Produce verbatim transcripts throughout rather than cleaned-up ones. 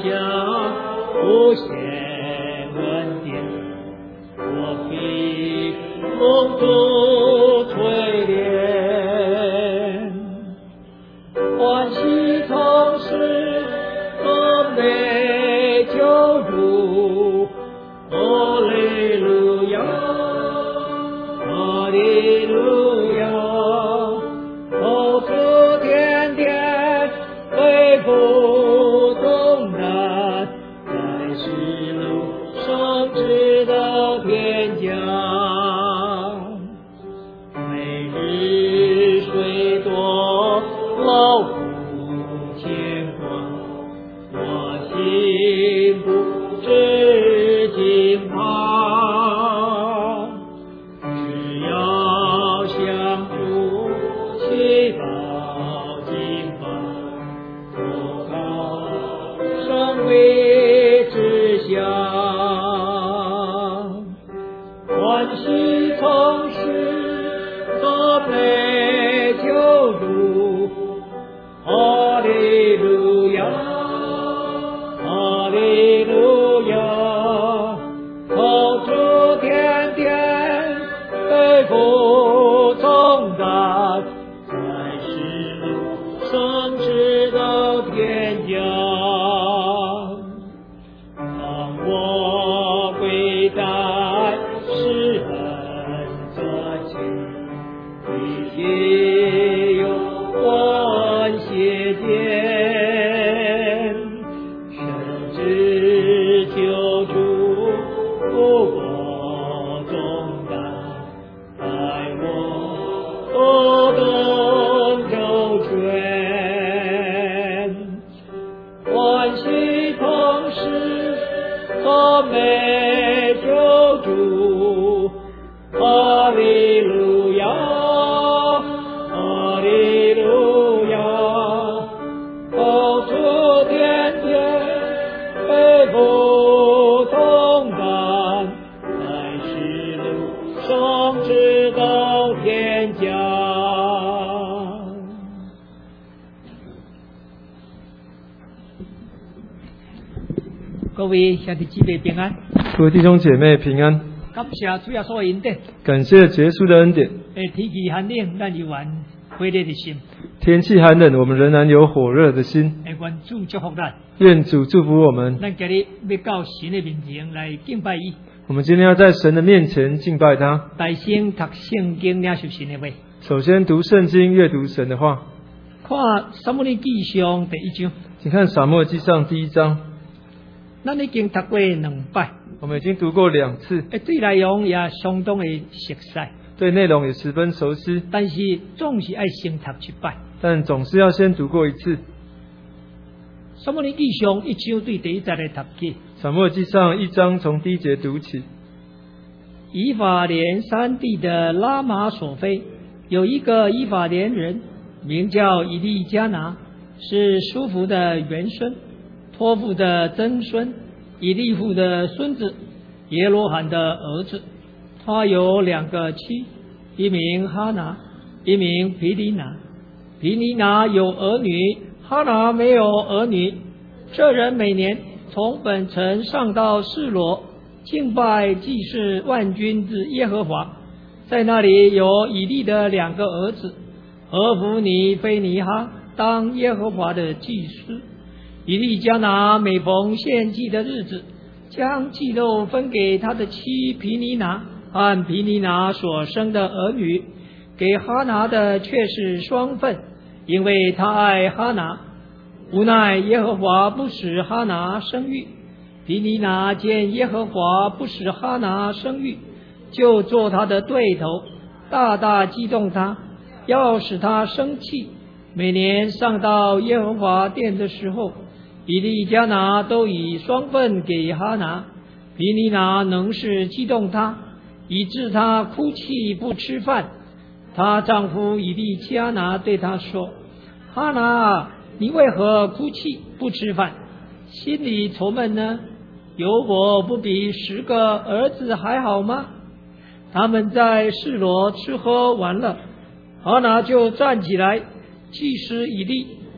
享无限恩典，我必丰足淬炼，欢喜同时丰美救主，哈利路亚，哈利路亚，哦，主天天恢复重担，在世路上直到天家，每日虽多劳苦牵挂，我心不知惊怕，只要向主祈祷敬拜，不靠上位之下，欢喜同时赞美救主，哈利路亚，哈利路亚，哦，主天天背负重担，在世路上直到天家，当我跪在施恩座前，必须有关谢见，甚至救主负我重担，带我何等周全，欢喜同时赞美救主，哈利路亚，哈利路亚，哦，主天天背负重担，在世路上直到天家。各位兄弟姊妹平安， 各位弟兄姐妹平安， 感谢主耶稣的恩典。 感谢结束的恩典。 诶，天气寒冷，咱有愿火热的心。 天气寒冷，我们仍然有火热的心。 诶，愿主祝福咱。 愿主祝福我们。 咱今日要到神的面前来敬拜伊。 我们今天要在神的面前敬拜他。 大声读圣经，领受神的话。 首先读圣经，阅读神的话。 看撒母耳记上第一章。 请看撒母耳记上第一章。 咱已经读过两摆， 我们已经读过两次， 诶，对内容也相当的熟悉， 对内容也十分熟悉， 但是总是爱先读一摆， 但总是要先读过一次。 撒母耳记上一章对第一节来读起。 撒母耳记上一章从第一节读起。 以法莲山地的拉玛索菲有一个以法莲人，名叫以利加拿，是舒服的元孙，托付的曾孙，以利户的孙子，耶罗罕的儿子。他有两个妻，一名哈拿，一名毗尼拿。毗尼拿有儿女，哈拿没有儿女。这人每年从本城上到示罗，敬拜祭祀万军之耶和华。在那里有以利的两个儿子，何弗尼、菲尼哈，当耶和华的祭司。以利加拿每逢献祭的日子，将祭肉分给他的妻毗尼拿和毗尼拿所生的儿女，给哈拿的却是双份，因为他爱哈拿。无奈耶和华不使哈拿生育，毗尼拿见耶和华不使哈拿生育，就做他的对头，大大激动他，要使他生气。每年上到耶和华殿的时候，以利加拿都以双份给哈拿。毗尼拿能是激动他，以致他哭泣不吃饭。她丈夫以利加拿对她说：哈拿，你为何哭泣不吃饭，心里愁闷呢？有我不比十个儿子还好吗？他们在示罗吃喝完了，哈拿就站起来，祭司以利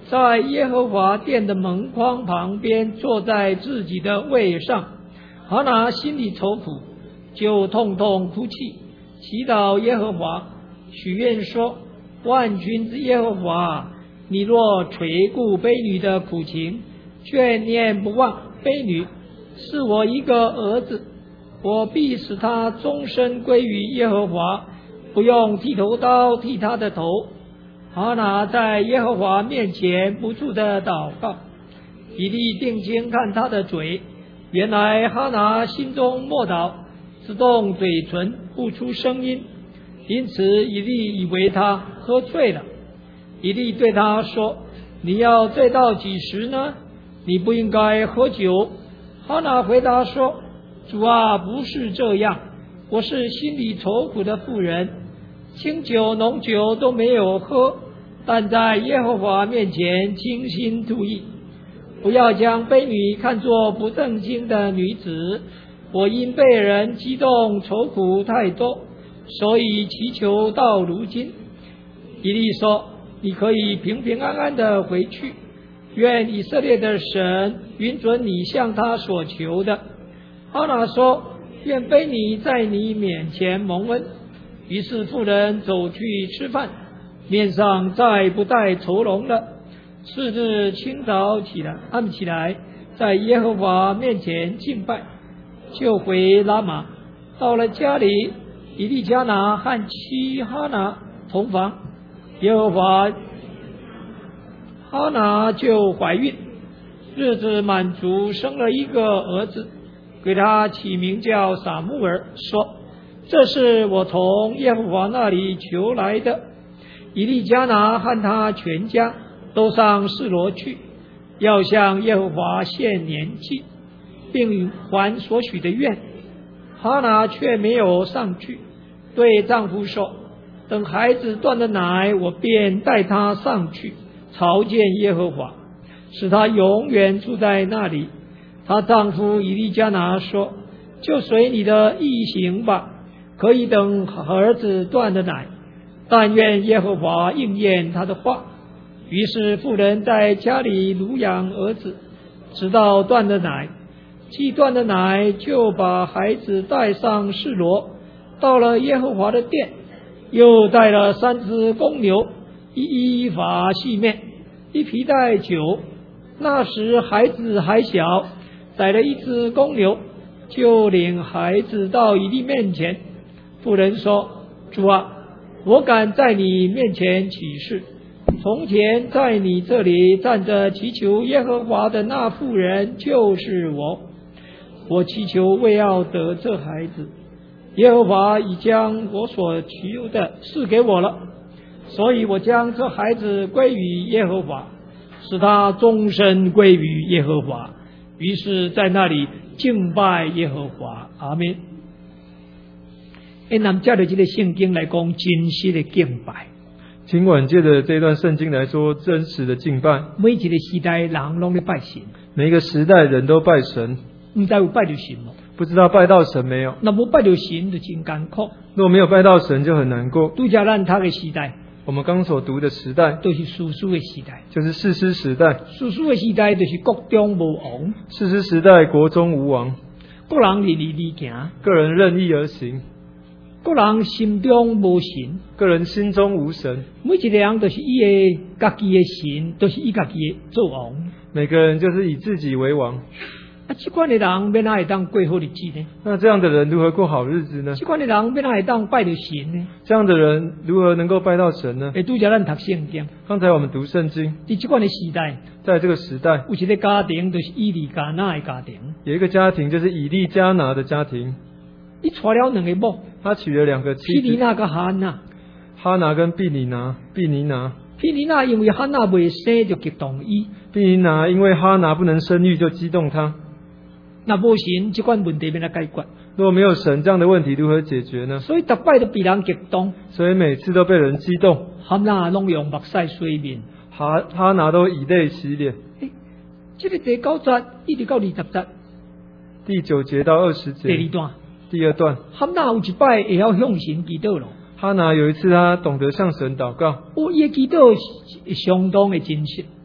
在耶和华殿的门框旁边，坐在自己的位上。哈拿心里愁苦，就痛痛哭泣，祈祷耶和华，许愿说：万军之耶和华，你若垂顾婢女的苦情，眷念不忘婢女，是我一个儿子，我必使他终身归于耶和华，不用剃头刀剃他的头。哈拿在耶和华面前不住的祷告，以利定睛看他的嘴，原来哈拿心中默祷，只动嘴唇不出声音，因此以利以为他喝醉了。以利对他说：你要醉到几时呢？你不应该喝酒。哈拿回答说：主啊，不是这样，我是心里愁苦的妇人，清酒浓酒都没有喝，但在耶和华面前倾心吐意。不要将婢女看作不正经的女子，我因被人激动愁苦太多，所以祈求到如今。以利说：你可以平平安安的回去，愿以色列的神允准你向他所求的。哈拿说：愿婢女在你面前蒙恩。于是妇人走去吃饭，面上再不带愁容了。次日清早起来，暗起来，在耶和华面前敬拜，就回拉玛。到了家里，以利加拿和妻哈拿同房，耶和华哈拿就怀孕，日子满足，生了一个儿子，给他起名叫撒母耳，说：这是我从耶和华那里求来的。以利加拿和他全家都上示罗去，要向耶和华献年祭，并还所许的愿。哈拿却没有上去，对丈夫说：等孩子断了奶，我便带他上去朝见耶和华，使他永远住在那里。她丈夫以利加拿说：就随你的意行吧，可以等儿子断了奶，但愿耶和华应验他的话。于是妇人在家里乳养儿子，直到断了奶。既断了奶，就把孩子带上示罗，到了耶和华的殿，又带了三只公牛，一依法细面，一皮带酒。那时孩子还小，宰了一只公牛，就领孩子到以利面前。妇人说：主啊，我敢在你面前起誓，从前在你这里站着祈求耶和华的那妇人就是我。我祈求为要得这孩子，耶和华已将我所求的赐给我了，所以我将这孩子归于耶和华，使他终身归于耶和华。于是在那里敬拜耶和华。阿们。因咱借着这个圣经来讲真实的敬拜， 今晚借着这段圣经来说真实的敬拜。 每一个时代人拢在拜神， 每一个时代人都拜神， 不知道有拜到神吗？ 不知道拜到神没有？ 那没拜到神就真艰苦。 如果没有拜到神就很难过。 拄则咱读的时代， 我们刚所读的时代都是士师的时代， 就是士师时代。 士师的时代就是国中无王， 士师时代国中无王， 个人任意而行， 个人任意而行， 个人心中无神， 个人心中无神。 每一个人都是伊的家己的神，都是伊家己的做王。 每个人就是以自己为王。 啊，这款的人要哪会当过好日子呢？ 那这样的人如何过好日子呢？ 这款的人要哪会当拜到神呢？ 这样的人如何能够拜到神呢？ 诶，拄则咱读圣经， 刚才我们读圣经， 在这款的时代， 在这个时代， 有一个家庭就是以利加拿的家庭， 有一个家庭就是以利加拿的家庭， 伊娶了两个某， 他娶了两个妻子， 毗尼娜跟哈娜。 哈拿跟毕尼拿，毕尼拿。 毗尼娜因为哈娜未生就激动伊， 毕尼拿因为哈拿不能生育就激动他。 那无神，这款问题要来解决。 如果没有神，这样的问题如何解决呢？ 所以逐摆都被人激动， 所以每次都被人激动。 哈娜拢用目屎洗面， 哈哈拿都以泪洗脸。 诶，这个第九节一直到二十节， 第九节到二十节， 第二段。 第二段， 哈娜有一摆会晓向神祈祷咯。 哈拿有一次他懂得向神祷告， 哦，伊的祈祷是相当的真实。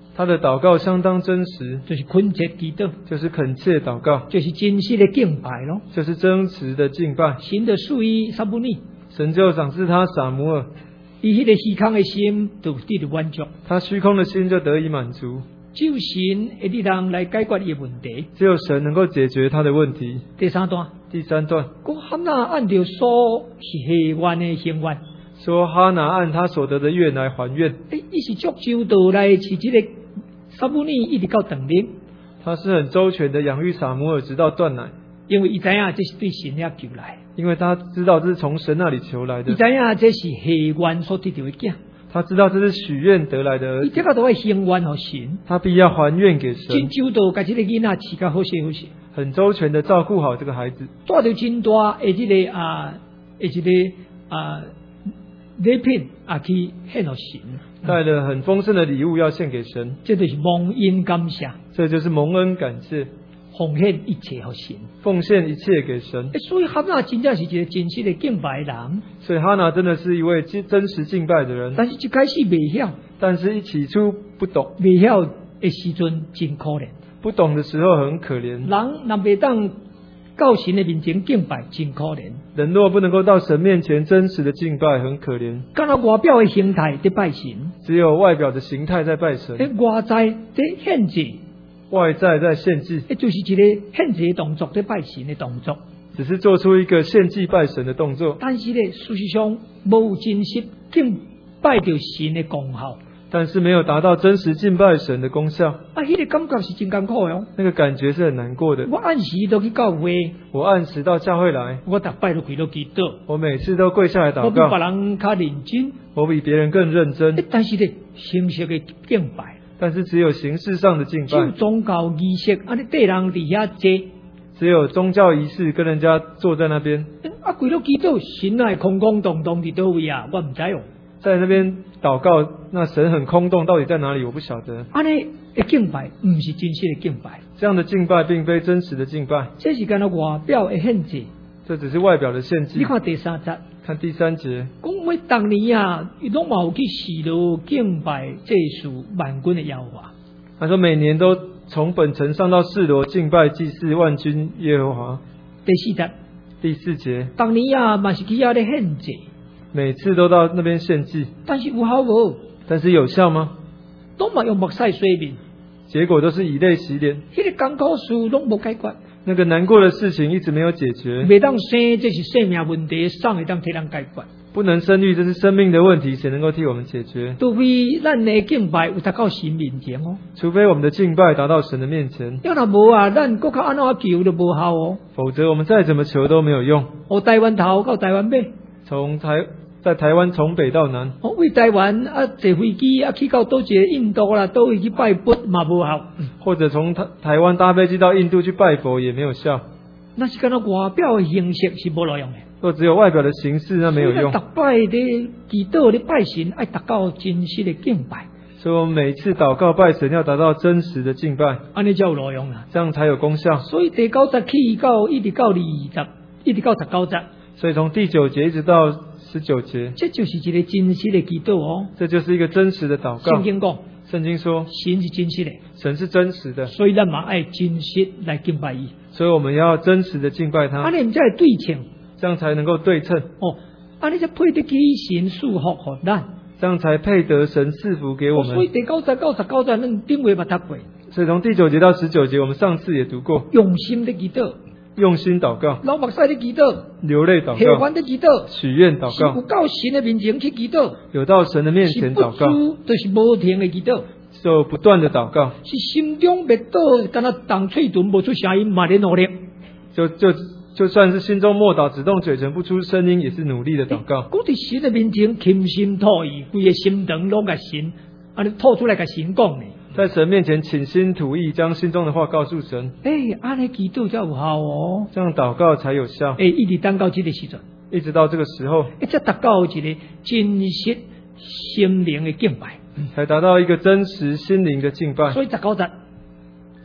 他的祷告相当真实， 就是恳切祈祷， 就是恳切祷告， 就是真实的敬拜咯。 就是真实的敬拜。 神就赐予撒母耳， 神就赏赐他撒母耳， 伊迄个虚空的心就得到满足。 他虚空的心就得以满足。 只有神会力量来解决伊的问题。 只有神能够解决他的问题。 第三段， 第三段， 讲哈拿按照所许愿的行愿， 说哈拿按他所得的愿来还愿。 诶，伊是足周到来饲这个撒母耳一直到断奶， 他是很周全的养育撒母耳直到断奶， 因为伊知影这是对神遐求来， 因为他知道这是从神那里求来的。 伊知影这是许愿所得到的囝。 他知道这是许愿得来的儿子， 伊这个都会行愿给神， 他必要还愿给神， 真周到，把这个囡仔饲甲好势好势， 很周全的照顾好这个孩子， 带着真大的这个啊，的这个啊礼品啊去献给神， 带了很丰盛的礼物要献给神， 这就是蒙恩感谢， 这就是蒙恩感谢， 奉献一切给神， 奉献一切给神。 所以哈拿真正是一个真实的敬拜的人。 所以哈拿真的是一位真实敬拜的人， 但是一开始未晓， 但是一起初不懂， 未晓的时阵真可怜。 不懂的时候很可怜。 人若未当到神的面前敬拜，真可怜。 人若不能够到神面前真实的敬拜，很可怜。 干那外表的形态在拜神， 只有外表的形态在拜神， 在外在在献祭， 外在在献祭， 这就是一个献祭的动作，在拜神的动作。 只是做出一个献祭拜神的动作。 但是呢，事实上无真实敬拜着神的功效。 但是没有达到真实敬拜神的功效。 啊，迄、那个感觉是真艰苦的哦。 那个感觉是很难过的。 我按时都去教会， 我按时到教会来， 我逐摆都跪到祈祷， 我每次都跪下来祷我比告。 别人较认真， 我比别人更认真。 但是呢，形式的敬拜， 但是只有形式上的敬只有拜， 宗教仪式，啊，你对人伫遐坐， 只有宗教仪式跟人家坐在那边， 啊，跪到祈祷，神啊空空洞洞伫倒位啊，我唔知哦。 在那边祷告，那神很空洞，到底在哪里？我不晓得。 安尼的敬拜唔是真实的敬拜， 这样的敬拜并非真实的敬拜， 这是干那外表的献祭。 这只是外表的献祭。 你看第三节， 看第三节， 讲每当年啊，伊拢嘛有去示罗敬拜这属万军的耶和华。 他说每年都从本城上到示罗敬拜祭祀万军耶和华。 第四节， 第四节， 当年啊嘛是去遐咧献祭， 每次都到那边献祭， 但是有效无？ 但是有效吗？ 拢嘛用目屎洗面， 结果都是以泪洗脸， 迄、那个艰苦事拢无解决。 那个难过的事情一直没有解决。 未当生，这是生命问题，上会当替人解决。 不能生育，这是生命的问题，谁能够替我们解决？ 除非咱的敬拜有达到神面前哦。 除非我们的敬拜达到神的面前， 要若无啊，咱国较安怎求都无效哦。 否则我们再怎么求都没有用。 我台湾头到台湾尾， 从台在台湾从北到南， 我为台湾啊坐飞机啊去到倒一个印度啦，倒位去拜佛嘛无效。 或者从台台湾搭飞机到印度去拜佛也没有效。 那是干那外表的形式是无路用的。 若只有外表的形式，那没有用。 逐摆咧祈祷咧拜神，爱达到真实的敬拜。 所以我们每次祷告拜神要达到真实的敬拜， 安尼才有路用啦， 这样才有功效。 所以第九节起到一直到二十，一直到十九节， 所以从第九节一直到十九节， 这就是一个真实的祈祷哦。 这就是一个真实的祷告。 圣经讲， 圣经说神是真实的， 神是真实的， 所以咱嘛爱真实来敬拜伊。 所以我们要真实的敬拜他， 安尼唔才会对称这样才能够对称， 哦。安尼才配得起神祝福互咱。 这样才配得神赐福给我们。 所以第九节到十九节，咱顶回捌读过。 所以从第九节到十九节，我们上次也读过， 用心的祈祷， 用心祷告， 流目屎的祈祷， 流泪祷喜告， 欢的祈祷， 许愿祷是有告， 到神的面前去祈祷， 有到神的面是不前祷告， 住就是无停的祈祷， 就不断的祷告， 是心中灭倒，敢若动喙唇无出声音，嘛咧努力。 就就就算是心中默祷，只动嘴唇不出声音，也是努力的祷告。 我伫神的面前倾心吐意，规个心肠拢甲神，安尼吐出来甲神讲呢。 在神面前倾心吐意，将心中的话告诉神， 诶、安尼祈祷才有效哦。 这样祷告才有效。 诶、一直等到这个时阵， 一直到这个时候， 一直达到一个真实心灵的敬拜。 才达到一个真实心灵的敬拜。 所以十九节，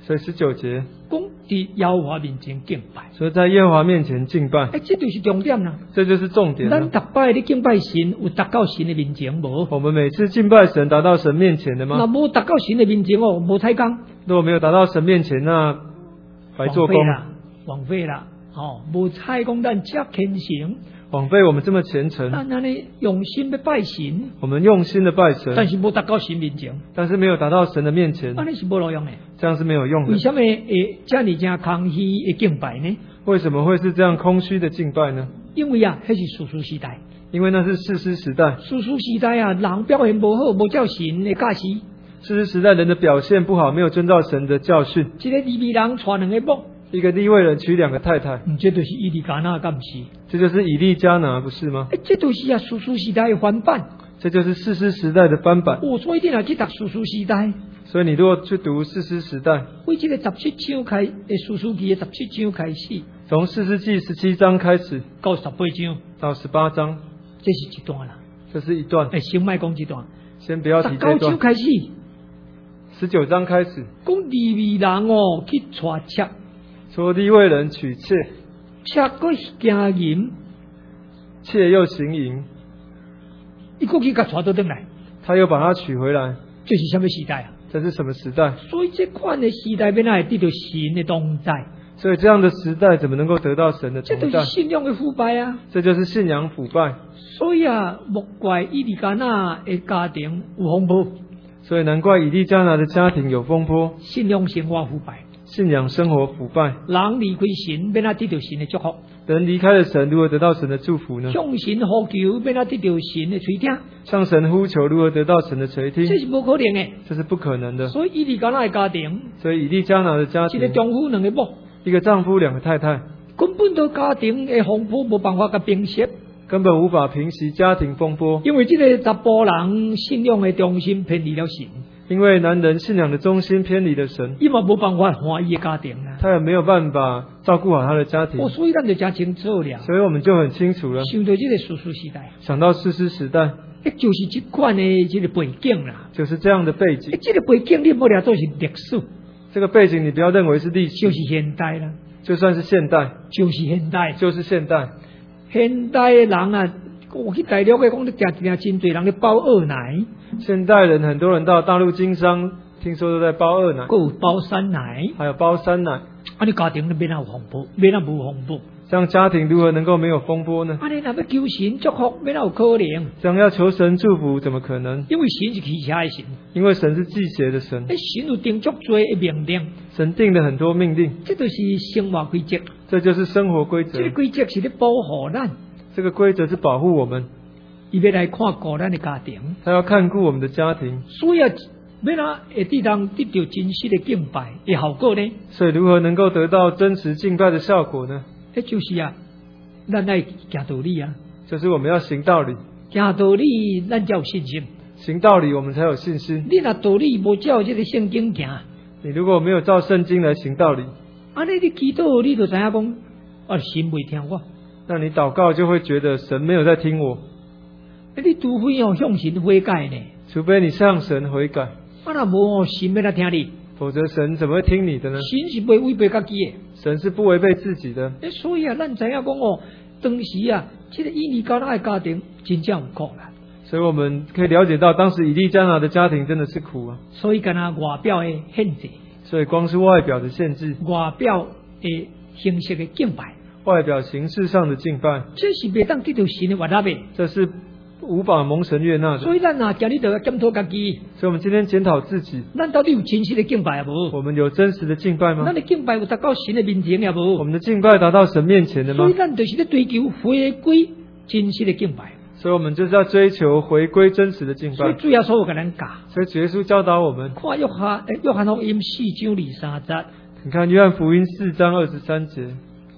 所以十九节， 讲伫耶和华面前敬拜， 所以在耶和华面前敬拜， 哎，这就是重点啦。 这就是重点了。 咱逐摆咧敬拜神，有达到神的面前无？ 我们每次敬拜神达到神面前的那吗？ 无达到神的面前哦，无采工， 如果没有达到神面前，那白做工， 啦，枉费啦，哦，无采讲咱遮虔诚， 枉费我们这么虔诚。 咱安尼用心要拜神， 我们用心的拜神， 但是无达到神面前， 但是没有达到神的面前， 安尼是无路用的。 这样是没有用的。 为什么会遮尔正空虚的敬拜呢？ 为什么会是这样空虚的敬拜呢？ 因为啊，迄是士师时代， 因为那是士师时代， 士师时代啊，人表现无好，无照神的教示。 士师时代人的表现不好，没有遵照神的教训。 一个利未人娶两个某， 一个利未人娶两个太太， 嗯，这就是伊利加那，敢不是？ 这就是以利加拿，不是吗？ 哎，这就是啊，士师时代的翻版。 这就是士师时代的翻版。 哦，所以你若去读士师时代， 所以你如果去读士师时代， 为这个十七章开，诶，士师记的十七章开始， 从士师记十七章开始到十八章到十八章， 这是一段啦。 这是一段。 诶，先莫讲这段， 先不要提十这段。 九章开始， 十九章开始， 讲利未人哦去娶妾， 说利未人娶妾， 妾个行淫， 妾又行淫， 伊过去甲娶倒转来， 他又把她娶回来， 这是什么时代啊？ 这是什么时代？ 所以这款的时代，要哪会得到神的同在？ 所以这样的时代怎么能够得到神的这同在？ 就是信仰的腐败啊！ 这就是信仰腐败。 所以啊，莫怪伊利加那的家庭有风波， 所以难怪以利加拿的家庭有风波， 信仰生活腐败， 信仰生活腐败。 人离开神，要哪得到神的祝福？ 人离开了神，如何得到神的祝福呢？ 向神呼求，要哪得到神的垂听？ 向神呼求，如何得到神的垂听？ 这是不可能的。 这是不可能的。 所以伊利加那的家庭， 所以以利加拿的家庭， 一个丈夫两个某， 一个丈夫两个太太， 根本都家庭的风波无办法甲平息， 根本无法平息家庭风波。 因为这个查甫人信仰的中心偏离了神， 因为男人信仰的中心偏离了神， 伊嘛无办法欢伊的家庭啊。 他也没有办法照顾好他的家庭。 哦，所以咱就真清楚了。 所以我们就很清楚了。 想到这个士师时代， 想到士师时代， 那就是这款的这个背景啦。 就是这样的背景。 这个背景你不了做是历史， 这个背景你不要认为是历史， 就是现代啦， 就算是现代， 就是现代， 就是现代。 现代的人啊，我去大陆的讲，你常常真侪人咧包二奶， 现代人很多人到大陆经商，听说都在包二奶， 还有包三奶， 还有包三奶。 啊，你家庭你免那有风波，免那无风波。 这样家庭如何能够没有风波呢？ 啊，你若要求神祝福，免那有可能。 这样要求神祝福，怎么可能？ 因为神是奇邪的神， 因为神是忌邪的神， 诶，神有定足多的命令， 神定了很多命令， 这就是生活规则。 这就是生活规则这个。规则是咧保护咱， 这个规则是保护我们， 伊要来看顾咱的家庭。 他要看顾我们的家庭。 所以啊，要哪会得当得到真实的敬拜的效果呢？ 所以如何能够得到真实敬拜的效果呢？ 那就是啊，咱来行道理啊， 就是我们要行道理， 行道理咱才有信心。 行道理我们才有信心。 你若道理无照这个圣经行， 你如果没有照圣经来行道理， 安尼你祈祷你就知影讲，啊神未听我。 那你祷告就会觉得神没有在听我。 你除非要向神悔改呢， 除非你向神悔改， 啊若无神要来听你， 否则神怎么会听你的呢？ 神是袂违背家己的。 神是不违背自己的。 诶，所以啊，咱知影讲哦，当时啊，这个以利加拿的家庭真正有苦啦。 所以我们可以了解到，当时以利加拿的家庭真的是苦啊。 所以干那外表的限制， 所以光是外表的限制， 外表的形式的敬拜， 外表形式上的敬拜， 这是袂当得到神的悦纳的。 这是无法蒙神悦纳的。 所以咱啊，今日就要检讨家己， 所以我们今天检讨自己， 咱到底有真实的敬拜啊无？ 我们有真实的敬拜吗咱？的敬拜有达到神的面前啊无？ 我们的敬拜达到神面前的吗所以？咱就是咧追求回归真实的敬拜。 所以我们就是要追求回归真实的敬拜。 所以主要说有甲咱教， 所以主耶稣教导我们， 看约翰诶约翰福音四章二三节， 你看约翰福音四章二十三节，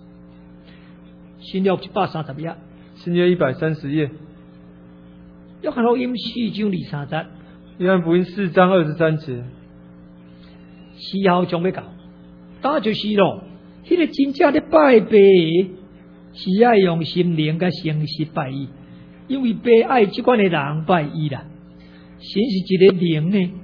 新约一百三十页， 新约一百三十页， 约翰福音四章二三节， 约翰福音四章二十三节， 时候将要到，当就是咯，迄、那个真正咧拜爸的，是爱用心灵甲诚实拜伊，因为爸爱即款的人拜伊啦。神是一个灵呢，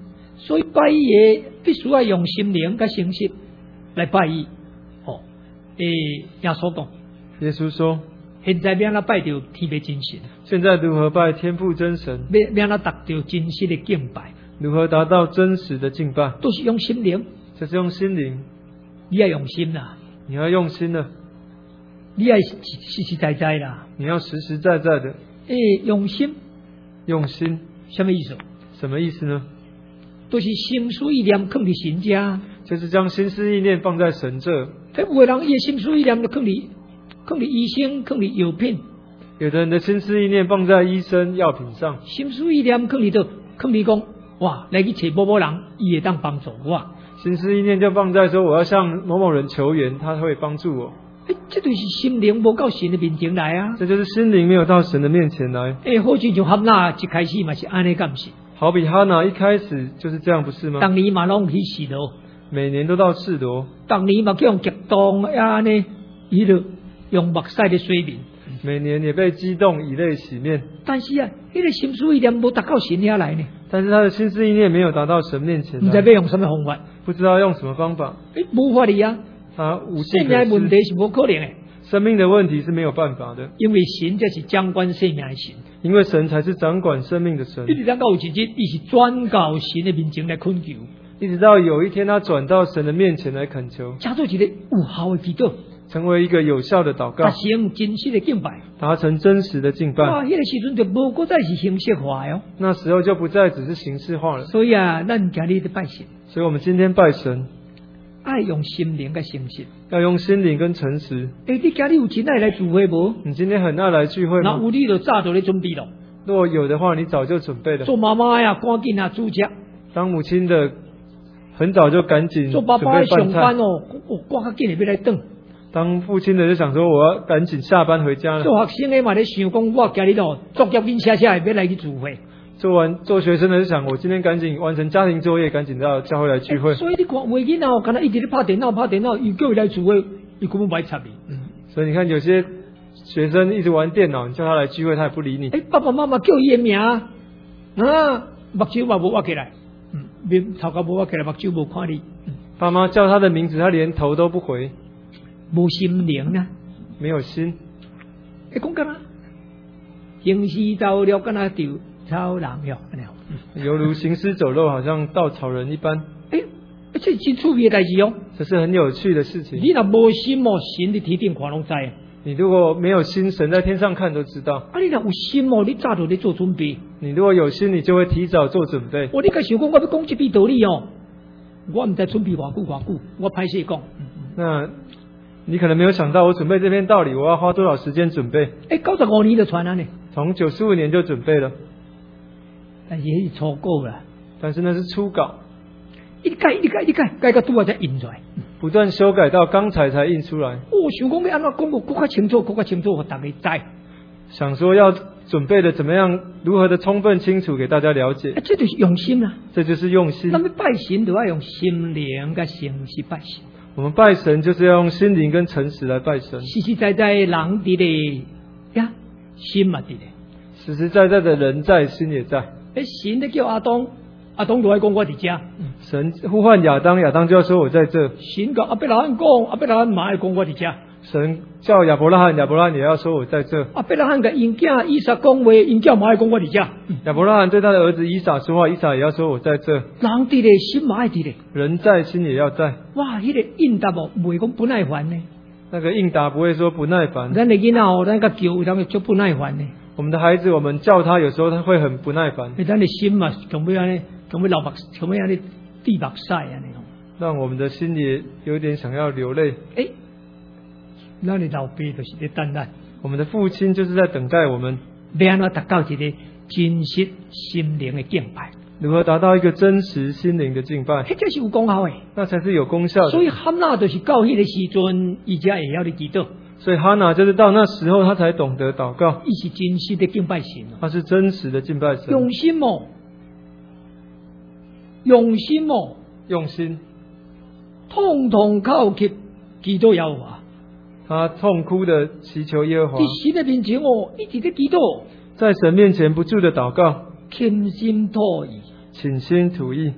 所以拜伊也必须要用心灵跟诚实来拜伊。哦，诶，耶稣讲， 耶稣说， 现在要咱拜到天父真神， 现在如何拜天父真神？ 要要咱达到真实的敬拜， 如何达到真实的敬拜？ 都是用心灵， 就是用心灵， 你要用心啦， 你要用心的， 你要实实在在啦， 你要实实在在的。 诶，用心， 用心什么意思？ 什么意思呢？ 都是心思意念放伫神家， 就是将心思意念放在神这。 有的人伊心思意念就放伫放伫医生，放伫药品。 有的人的心思意念放在医生药品上， 心思意念放伫到放伫讲，哇，来去找某某人，伊会当帮助我。 心思意念就放在说我要向某某人求援，他会帮助我。 诶，这就是心灵无到神的面前来啊！ 这就是心灵没有到神的面前来。 诶，好像就汉娜一开始嘛是安尼，敢是？ 好比哈拿一开始就是这样，不是吗？ 当年嘛拢去示罗， 每年都到示罗， 当年嘛叫用激动啊安尼，伊就用目屎的水面。 每年也被激动以泪洗面。 但是啊，迄、那个心思意念无达到神遐来呢。 但是他的心思意念没有达到神面前来， 唔知要用什么方法？ 不知道用什么方法。 诶，无法哩啊！ 他无计生可施。 命问题是无可能的， 生命的问题是没有办法的， 因为神才是掌管生命的神。 因为神才是掌管生命的神。 一直等到有一日，伊是转到神的面前来恳求， 一直到有一天他转到神的面前来恳求， 加做一个有效的祈祷， 成为一个有效的祷告， 达成真实的敬拜。 达成真实的敬拜。 哇，迄、那个时阵就无再是形式化哟。 那时候就不再只是形式化了。 所以啊，咱今日的拜神， 所以我们今天拜神， 爱用心灵跟诚实。 要用心灵跟诚实。 诶、你今日有真爱来聚会无？ 你今天很爱来聚会吗？ 那有你就早就咧准备咯。 如果有的话，你早就准备了。 做妈妈呀，赶紧啊煮食； 当母亲的，很早就赶紧做准爸爸上备饭菜。 班哦，我赶较紧的要来等。 当父亲的就想说，我要赶紧下班回家了。 做学生的嘛咧想讲，我今日哦作业紧写写的要来去聚会。 做完做学生的就想，我今天赶紧完成家庭作业，赶紧到教会来聚会。 所以你看，有的囡仔哦，敢若一直咧拍电脑拍电脑，伊叫伊来聚会，伊根本不爱插你。嗯， 所以你看，有些学生一直玩电脑，你叫他来聚会，他也不理你。 诶、爸爸妈妈叫伊的名啊，目睭嘛无挖起来，嗯，面头壳无挖起来，目睭无看你，嗯， 爸妈叫他的名字，他连头都不回， 无心灵啊。 没有心。 诶，讲干嘛？行尸走肉，敢若稻草人哟，安尼哦。 犹如行尸走肉，好像稻草人一般。 诶、这是真趣味的代志哦。 这是很有趣的事情。 你若无心哦，神伫天顶看拢知啊。 你如果没有心，神在天上看都知道。 啊，你若有心哦，你早就咧做准备。 你如果有心，你就会提早做准备。 我你甲想讲，我要讲这笔道理哦，我唔知准备偌久偌久，我歹势讲。 那你可能没有想到，我准备这篇道理，我要花多少时间准备？ 诶，九十五年就传啊呢， 从九十五年就准备了， 但是迄是初稿啦。 但是那是初稿， 一直改，一直改，一直改，改到拄啊才印出来。 不断修改到刚才才印出来。 我想讲要安怎讲个更较清楚，更较清楚，互大家知。 想说要准备的怎么样，如何的充分清楚给大家了解， 啊，这就是用心啦。 这就是用心。 咱要拜神，就要用心灵甲诚实拜神。 我们拜神就是要用心灵跟诚实来拜神， 实实在在人伫咧呀，心嘛伫咧。 实实在在的人在，心也在。 诶，神咧叫阿当，阿当就爱讲我伫遮。 神呼唤亚当，亚当就要说我在这。 神甲阿伯拉罕讲，阿伯拉罕嘛爱讲我伫遮。 神叫亚伯拉罕，亚伯拉罕也要说我在这。 阿伯拉罕甲因囝以撒讲话，因囝嘛爱讲我伫遮。 亚伯拉罕对他的儿子以撒说话，以撒也要说我在这。 人伫咧，心嘛爱伫咧。 人在，心也要在。 哇，迄、那个应答哦，唔会讲不耐烦呢。 那个应答不会说不耐烦。 咱的囡仔哦，咱个叫有当就不耐烦呢。 我们的孩子，我们叫他，有时候他会很不耐烦。 诶，咱的心嘛，咁要安尼，咁要流目，咁要安尼滴目屎安尼哦。 让我们的心里有点想要流泪。 诶，咱的老爸就是咧等咱。 我们的父亲就是在等待我们， 要安怎达到一个真实心灵的敬拜。 如何达到一个真实心灵的敬拜？ 迄这是有功效的， 那才是有功效的。 所以汉娜就是到迄个时阵，伊才会晓咧祈祷。 所以哈拿就是到那时候，他才懂得祷告。 伊是真实的敬拜神， 他是真实的敬拜神， 用心哦，用心哦， 用心， 通通靠去祈祷耶和华。 他痛哭的祈求耶和华， 伫神的面前哦，一直咧祈祷， 在神面前不住的祷告， 倾心吐意。 倾心吐意。 迄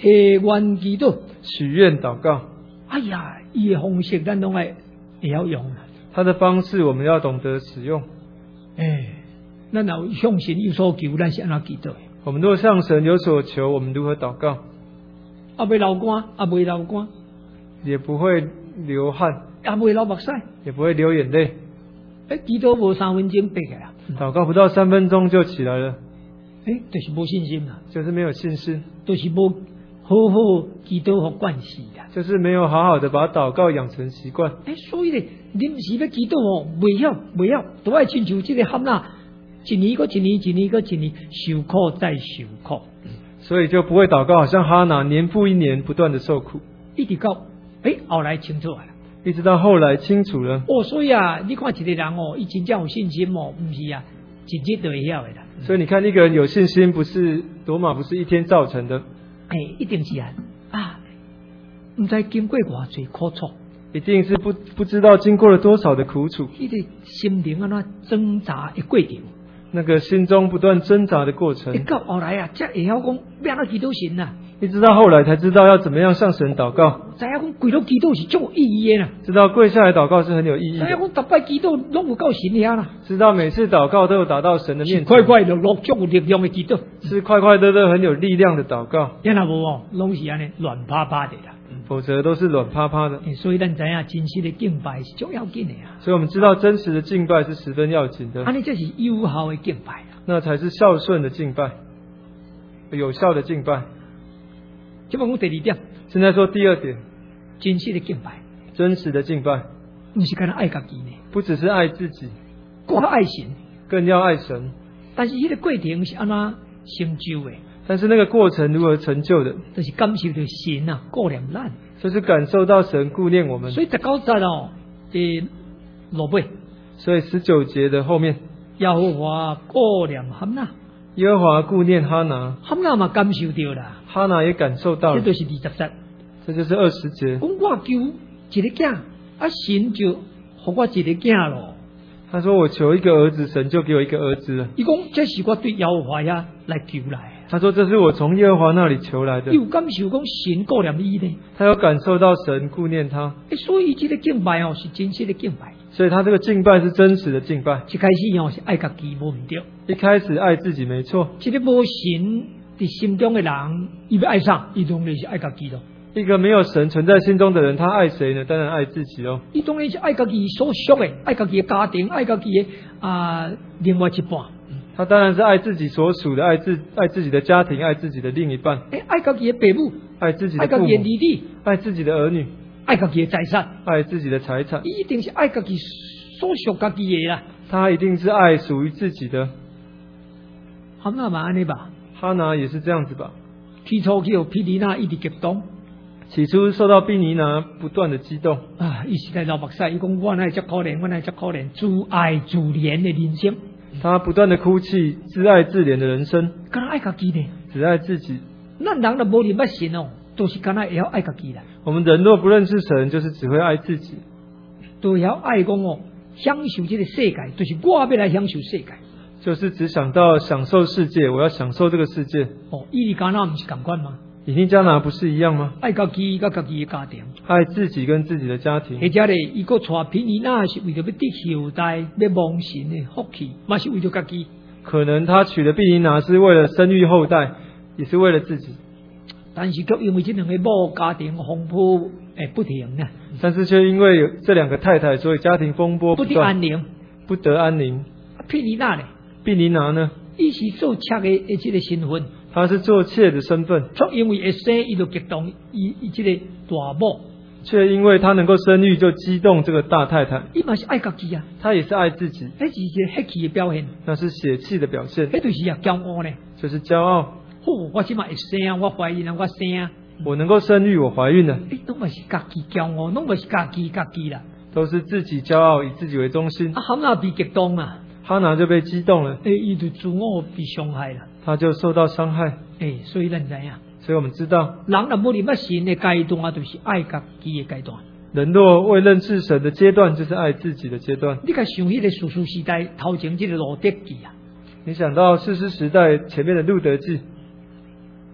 祈愿祈祷， 许愿祷告。 哎呀，伊的方式咱拢爱会晓用啦。 他的方式我们要懂得使用。 哎，咱若向神有所求，咱是安怎祈祷？ 我们若向神有所求，我们如何祷告？ 啊，袂流汗，啊，袂流汗， 也不会流汗， 啊，袂流目屎， 也不会流眼泪。 哎，祈祷无三分钟爬起来， 祷告不到三分钟就起来了， 哎，就是无信心啦， 就是没有信心， 就是无好好祈祷和惯习啦。 就是没有好好的把祷告养成习惯。 哎，所以咧，临时要祈祷哦，袂晓袂晓，都爱亲像这个喊呐，一年个一年，一年个一年，受苦再受苦， 所以就不会祷告，好像哈拿年复一年不断的受苦， 一直到哎后来清楚啊。 一直到后来清楚了。 哦，所以啊，你看一个人哦，伊真正有信心哦，不是啊，一日就会晓的啦。 所以你看，一个人有信心，不是罗马，不是一天造成的， 哎，一定是啊啊，唔知经过偌济苦楚， 一定是不不知道经过了多少的苦楚， 迄个心灵啊那挣扎的过程， 那个心中不断挣扎的过程一，到后来啊，才会晓讲要安怎祈祷神呐， 一直到后来才知道要怎么样向神祷告， 知影讲跪到祈祷是足有意义的啦， 知道跪下来祷告是很有意义知影的， 讲逐摆祈祷拢有够神遐啦， 知道每次祷告都有达到神的是面前， 快快乐乐足有力量的祈祷， 是快快乐乐很有力量的祷告， 要若无哦，拢是安尼乱趴趴的啦。 否则都是软趴趴的。 所以咱知影真实的敬拜是足要紧的啊， 所以我们知道真实的敬拜是十分要紧的， 安尼这是有效的敬拜啊。 那才是孝顺的敬拜，有效的敬拜。 即么讲第二点， 现在说第二点， 真实的敬拜， 真实的敬拜不是干那爱家己呢， 不只是爱自己， 更爱神， 更要爱神。 但是迄个过程是安怎成就的？ 但是那个过程如何成就的， 就是感受到神啊顾念咱， 就是感受到神顾念我们。 所以十九节哦，诶，落尾， 所以十九节的后面， 耶和华顾念哈娜， 耶和华顾念哈拿， 哈娜嘛感受到啦， 哈拿也感受到了， 这就是二十节。 这就是二十节。 讲我求一个囝，啊神就给我一个囝咯。 他说我求一个儿子，神就给我一个儿子了。 伊讲这是我对耶和华呀来求来。 他说这是我从耶和华那里求来的。 有感受讲神顾念伊呢？ 他有感受到神顾念他， 所以这个敬拜哦是真实的敬拜。 所以他这个敬拜是真实的敬拜。 一开始哦是爱家己无唔对， 一开始爱自己没错。 这个无神伫心中的人，伊要爱啥？伊当然是爱家己咯。 一个没有神存在心中的人，他爱谁呢？当然爱自己哦。 伊当然是爱家己所属的，爱家己的家庭，爱家己的啊、呃、另外一半。 他当然是爱自己所属的，爱自爱自己的家庭，爱自己的另一半， 诶，爱家己的父母， 爱自己的爱家父母， 己的儿女， 爱自己的儿女， 爱家己的财产， 爱自己的财产。 伊一定是爱家己所属家己的啦。 他一定是爱属于自己的。 哈那嘛安尼吧， 哈拿也是这样子吧。 起初叫毗尼那一直激动。 起初受到毗尼拿不断的激动啊！伊是在流目屎，伊讲我乃足可怜，我乃足可怜，自爱自怜的人生。 他不断的哭泣，自爱自怜的人生， 敢若爱家己呢？ 只爱自己。 咱人若无认捌神哦，都是敢若会晓爱家己啦。 我们人若不认识神，就是只会爱自己， 都会晓爱讲哦，享受这个世界，就是我要来享受世界， 就是只想到享受世界，我要享受这个世界。 哦，伊利加纳不是同款吗？ 以利加拿不是一样吗？ 爱家己甲家己的家庭， 爱自己跟自己的家庭。 或者咧，伊个带毗尼那是为着要得后代，要蒙神的福气，嘛是为着家己。 可能他娶的毗尼拿是为了生育后代，也是为了自己， 但是却因为这两个某家庭风波诶不停呢， 但是却因为有这两个太太，所以家庭风波不不断， 得安宁。 不得安宁。 毗尼那咧， 毗尼拿呢？ 伊是做妾的诶这个身份。 他是做妾的身份， 却因为会生，伊就激动，伊伊这个大某， 却因为他能够生育就激动这个大太太。 伊嘛是爱家己啊， 他也是爱自己， 迄是一个血气的表现， 那是血气的表现， 迄就是啊骄傲呢。 就是骄傲。 吼，我即马会生啊，我怀孕啊，我生啊， 我能够生育，我怀孕了， 诶，拢嘛是家己骄傲，拢嘛是家己家己啦。 都是自己骄傲，以自己为中心。 啊，含那被激动啊， 哈拿就被激动了， 诶，伊就自我被伤害了。 他就受到伤害。 诶，所以咱知影， 所以我们知道， 人若无认捌神的阶段，就是爱家己的阶段。 人若未认识神的阶段，就是爱自己的阶段。 你甲想迄个史书时代头前即个路德记啊， 你想到士师时代前面的路德记，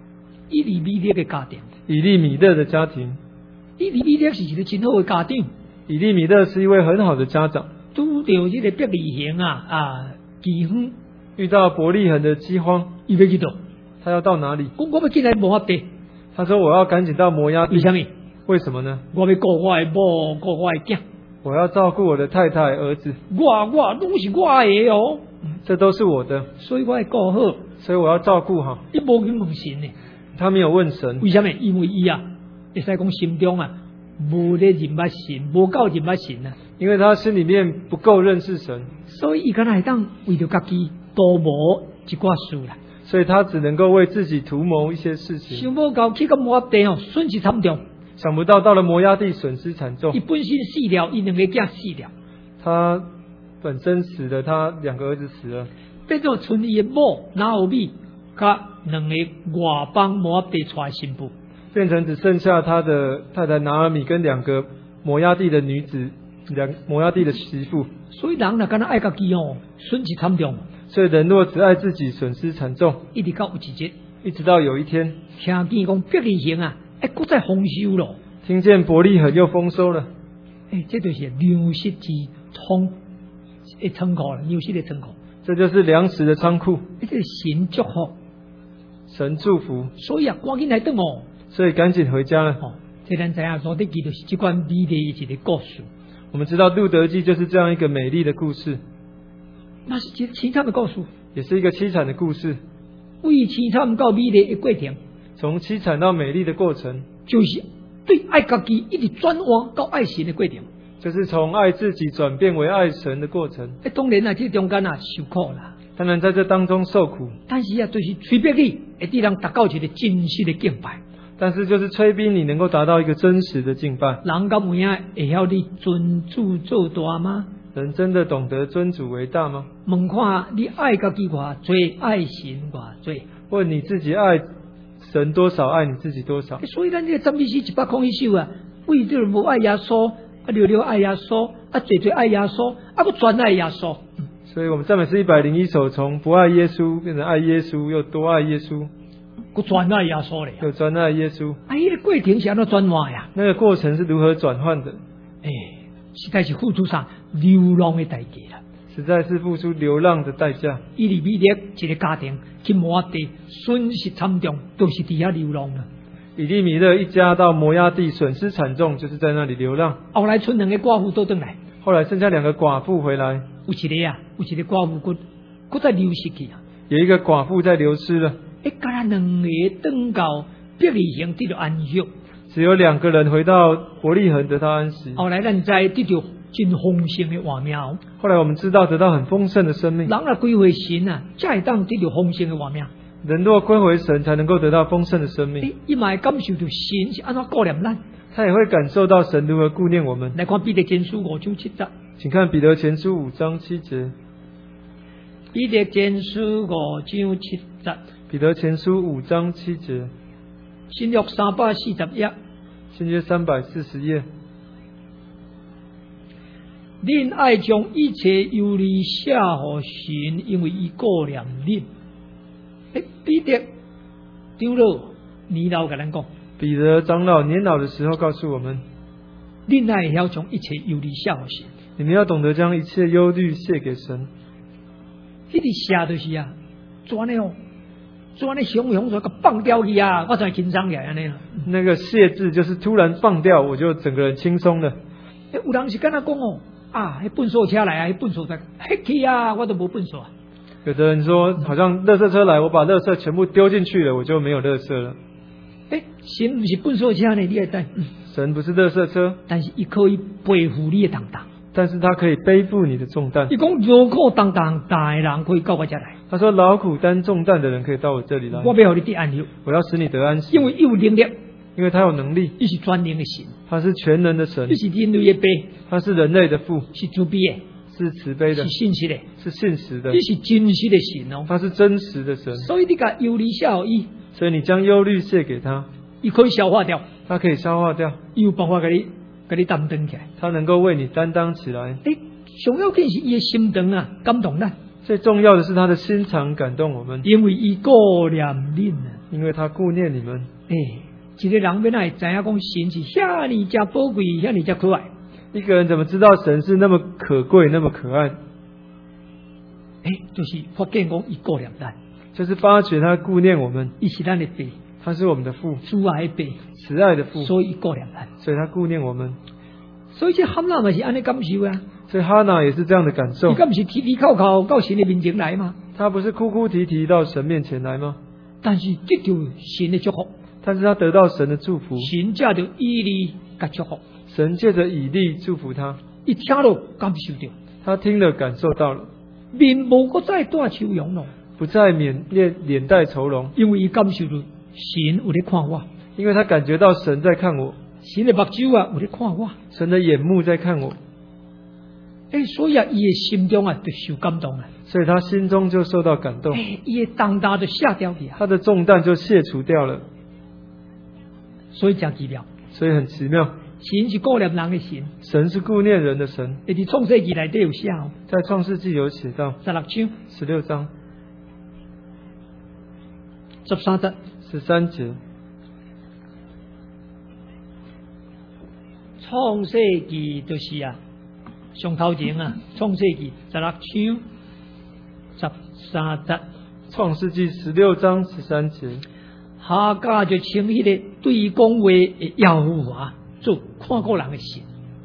以利米勒嘅家庭。 以利米勒的家庭， 以利米勒是一个真好嘅家长。 以利米勒是一位很好的家长。 拄到这个伯利恒啊啊饥荒， 遇到伯利恒的饥荒， 伊要去到， 他要到哪里？ 讲我要进来摩押地。 他说我要赶紧到摩押地。 为什么？ 为什么呢？ 我要顾我的某，顾我的囝。 我要照顾我的太太、儿子。 我我拢是我的哦， 这都是我的， 所以我要顾好。 所以我要照顾好。 伊无去问神呢？ 他没有问神。 为什么？因为伊啊，会使讲心中啊，无咧认捌神，无够认捌神啊。 因为他心里面不够认识神， 所以伊敢会当为着家己多谋一寡事啦。 所以他只能够为自己图谋一些事情。 想不到去到摩押地哦，损失惨重。 想不到到了摩押地损失惨重。 伊本身死了，伊两个囝死了。 他本身死了，他两个儿子死了。 变做剩伊的某拿俄米，甲两个外邦摩押地出的新妇， 变成只剩下他的太太拿俄米跟两个摩押地的女子，两摩押地的媳妇。 所以人若敢若爱家己哦，损失惨重。 所以人若只爱自己，损失惨重。 一直到有一日， 一直到有一天， 听见讲伯利恒啊，哎，搁再丰收咯。 听见伯利恒又丰收了。 哎，这就是粮食之仓的仓库了，粮食的仓库。 这就是粮食的仓库。 这是神祝福， 神祝福。 所以啊，赶紧来等哦。 所以赶紧回家了。 哦，这咱知影罗得记就是这款美丽的一个故事。 我们知道路德记就是这样一个美丽的故事。 那是一个凄惨的故事， 也是一个凄惨的故事。 为凄惨到美丽的过程， 从凄惨到美丽的过程， 就是对爱家己一直转换到爱神的过程， 就是从爱自己转变为爱神的过程。 哎，当然啊，这中间啊受苦啦， 当然在这当中受苦， 但是啊，就是催逼你，会使人达到一个真实的敬拜。 但是就是催逼你能够达到一个真实的敬拜。 人到有影会晓你尊主做大吗？ 人真的懂得尊主为大吗？ 问看你爱家己偌多，爱神偌多？ 问你自己爱神多少，爱你自己多少？ 所以咱这个赞美诗一百空一首啊，为着无爱耶稣，啊了了爱耶稣，啊最最爱耶稣，啊不全爱耶稣。 所以我们赞美诗一百零一首，从不爱耶稣变成爱耶稣，又多爱耶稣， 不全爱耶稣嘞， 又专爱耶稣。 啊，迄个过程是安怎转换呀？ 那个过程是如何转换的？ 哎，实在是付出上流浪的代价啦。 实在是付出流浪的代价。 以利米勒一个家庭去摩押地损失惨重，都是伫遐流浪啦。 以利米勒一家到摩押地损失惨重，就是在那里流浪。 后来剩两个寡妇倒转来， 后来剩下两个寡妇回来， 有一个啊，有一个寡妇佫佫再流失去啊。 有一个寡妇在流失了。 一家两个登到伯利恒得到安息， 只有两个人回到伯利恒得到安息。 后来咱再得到真丰盛的画面。 后来我们知道得到很丰盛的生命。 人若归回神啊，才会当得到丰盛的画面。 人若归回神，才能够得到丰盛的生命。 伊嘛会感受到神是安怎顾念咱， 他也会感受到神如何顾念我们。 来看彼得前书五章七节， 请看彼得前书五章七节。 彼得前书五章七节。 彼得前书五章七节。 新约三百四十页。 新约三百四十页。 恁爱将一切忧虑写予神，因为伊顾念恁。诶，彼得长老年老甲咱讲， 彼得长老年老的时候告诉我们， 恁爱要将一切忧虑写予神。 你们要懂得将一切忧虑卸给神。 迄个写就是啊，怎呢哦？怎呢熊熊说个放掉去啊，我才轻松起来安尼啦。 那个卸字就是突然放掉，我就整个人轻松了。 诶，有人是跟他讲哦，啊，迄粪扫车来啊，迄粪扫在迄去啊，我都无粪扫啊。 有的人说，好像垃圾车来，我把垃圾全部丢进去了，我就没有垃圾了。 诶，神不是粪扫车呢，你会带？ 神不是垃圾车， 但是伊可以背负你的重担。 但是他可以背负你的重担。 伊讲劳苦担当大的人可以到我这来。 他说劳苦担重担的人可以到我这里来。 我要让你得安息， 我要使你得安息。 因为有能力， 因为他有能力， 伊是全能的神， 他是全能的神， 伊是人类的爸， 他是人类的父， 是慈悲的， 是慈悲的， 是信实的， 是信实的， 伊是真实的神哦。 他是真实的神。 所以你甲忧虑写予伊， 所以你将忧虑卸给他， 伊可以消化掉， 他可以消化掉， 伊有办法给你给你担当起来。 他能够为你担当起来。 诶，上要紧是伊的心肠啊，感动咱。 最重要的是他的心肠感动我们， 因为伊顾念恁啊， 因为他顾念你们。 哎，一个人本来知影讲神是遐尼只宝贵，遐尼只可爱。 一个人怎么知道神是那么可贵、那么可爱？ 哎，就是发现讲伊顾念咱， 就是发觉他顾念我们， 伊是咱的爸， 他是我们的父， 主爱的爸， 慈爱的父， 所以伊顾念咱。 所以他顾念我们。 所以这哈娜嘛是安尼感受啊。 所以哈娜也是这样的感受。 伊敢不是啼啼哭哭到神的面前来吗？ 他不是哭哭啼啼到神面前来吗？ 但是得到神的祝福， 但是他得到神的祝福， 神借着以利甲祝福， 神借着以利祝福他， 一听了感受到， 他听了感受到了， 面无搁再带愁容咯， 不再脸脸脸带愁容， 因为伊感受到神有咧看我， 因为他感觉到神在看我， 神的目睭啊有咧看我， 神的眼目在看我， 哎，所以啊，伊的心中啊就受感动啊， 所以他心中就受到感动， 哎，伊的重担就卸掉去啊， 他的重担就卸除掉了， 所以真奇妙， 所以很奇妙。 神是顾念人的神， 神是顾念人的神。 诶，伫创世纪内底有写哦， 在创世纪有写到十六章十六章十三节。 十三节。 创世纪就是啊，上头前啊，创世纪十六章十三节。 创世纪十六章十三节， 哈甲就称迄个对伊讲话的耶和华做看顾人的神。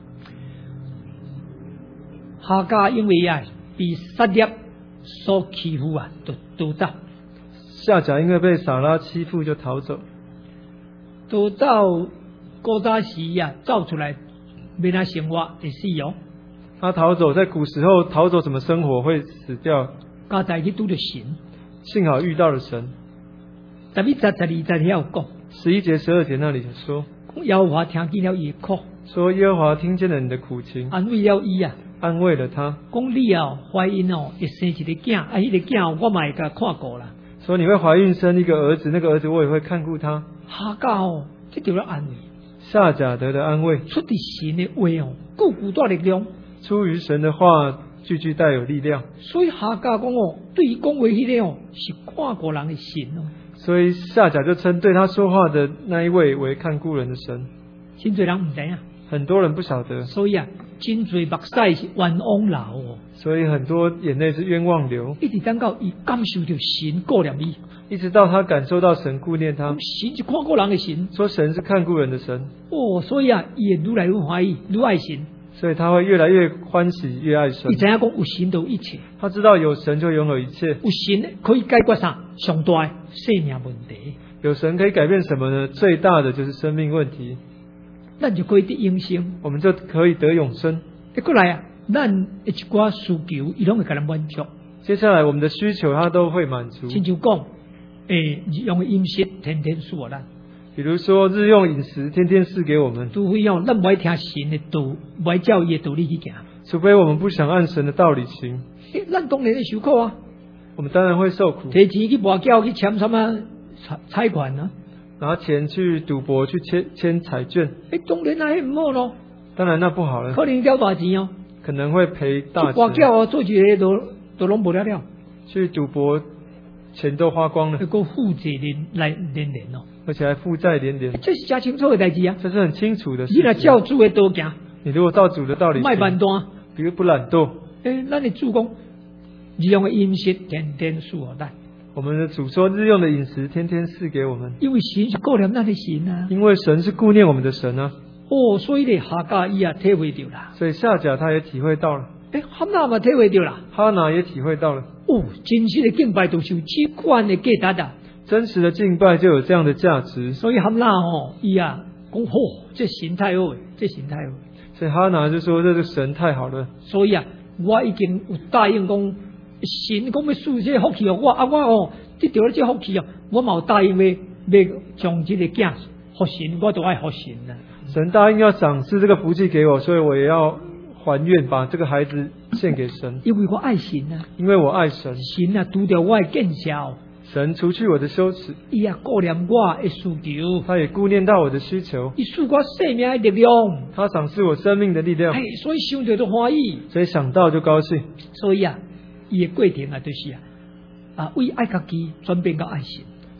哈甲因为啊被撒粒所欺负啊，就逃走， 夏甲因为被撒拉欺负就逃走， 逃走古早时啊走出来，要哪生活会死哦。 他逃走，在古时候逃走怎么生活会死掉？ 加在去拄着神， 幸好遇到了神。 十一节十二节遐有讲， 十一节十二节那里就说， 耶和华听见了伊的苦， 说耶和华听见了你的苦情， 安慰了伊啊。 安慰了他， 讲你啊怀孕哦，会生一个囝，啊，迄、那个囝我嘛会甲看顾啦。 说你会怀孕生一个儿子，那个儿子我也会看顾他。 哈甲哦，这就了安慰， 夏甲得的安慰， 出自神的话哦，固固大力量。 出于神的话，句句带有力量。 所以哈甲讲哦，对伊讲话迄个哦，是看顾人的神哦。 所以夏甲就称对他说话的那一位为看顾人的神。 真侪人唔知啊， 很多人不晓得， 所以啊，真侪目屎是冤枉流哦。 所以很多眼泪是冤枉流， 一直等到伊感受到神顾念伊， 一直到他感受到神顾念他， 神是看顾人的神。 说神是看顾人的神哦，所以啊，伊会愈来愈欢喜，愈爱神。 所以他会越来越欢喜，越爱神伊。知影讲有神就有一切， 他知道有神就拥有一切， 有神可以解决啥上大的生命问题， 有神可以改变什么呢？最大的就是生命问题， 咱就可以得永生， 我们就可以得永生。 一过来啊，咱一寡需求，伊拢会甲咱满足。 接下来我们的需求他都会满足， 亲像讲，诶，日用的饮食天天赐我咱， 比如说日用饮食天天赐给我们， 除非哦，咱不爱听神的道，不爱照伊的道理去行。 除非我们不想按神的道理行， 诶，咱当然会受苦啊， 我们当然会受苦， 摕钱去博缴去签什么彩彩款啊， 拿钱去赌博去签签彩券， 诶，当然那迄唔好咯， 当然那不好了， 可能交大钱哦， 可能会赔大去博钱， 缴哦，做一个都都拢无了了。 去赌博钱都花光了， 一个负债连来连连哦， 而且还负债连连， 这是真清楚的代志啊！ 这是很清楚的事你若情。 照主的道行， 你如果照主的道理行， 卖慢单， 比如不懒惰， 诶，咱的主公日用的饮食天天赐我咱， 我们的主说日用的饮食天天赐给我们， 因为神是顾念咱的神啊。 因为神是顾念我们的神啊， 哦，所以咧哈甲伊也体会到啦， 所以夏甲他也体会到了， 诶，哈娜嘛体会到啦。 哈拿也体会到了， 哦，真实的敬拜都是有这款的价值啊。 真实的敬拜就有这样的价值， 所以哈娜哦，伊啊讲哦，这神太好诶，这神太好。 所以哈拿就说这个神太好了， 所以啊，我已经有答应讲，神讲要赐这福气哦，我啊我哦，得到了这福气哦，我嘛有答应要要将这个囝福神，我都爱福神啊。 神答应要赏赐这个福气给我，所以我也要还愿把这个孩子献给神， 因为我爱神啊， 因为我爱神， 神啊拄着我的见笑， 神除去我的羞耻， 伊也顾念我的需求， 他也顾念到我的需求， 伊赐我生命的力量， 他赏赐我生命的力量， 哎，所以想着就欢喜， 所以想到就高兴。 所以啊，伊的过程啊，就是啊，啊为爱家己转变到爱神。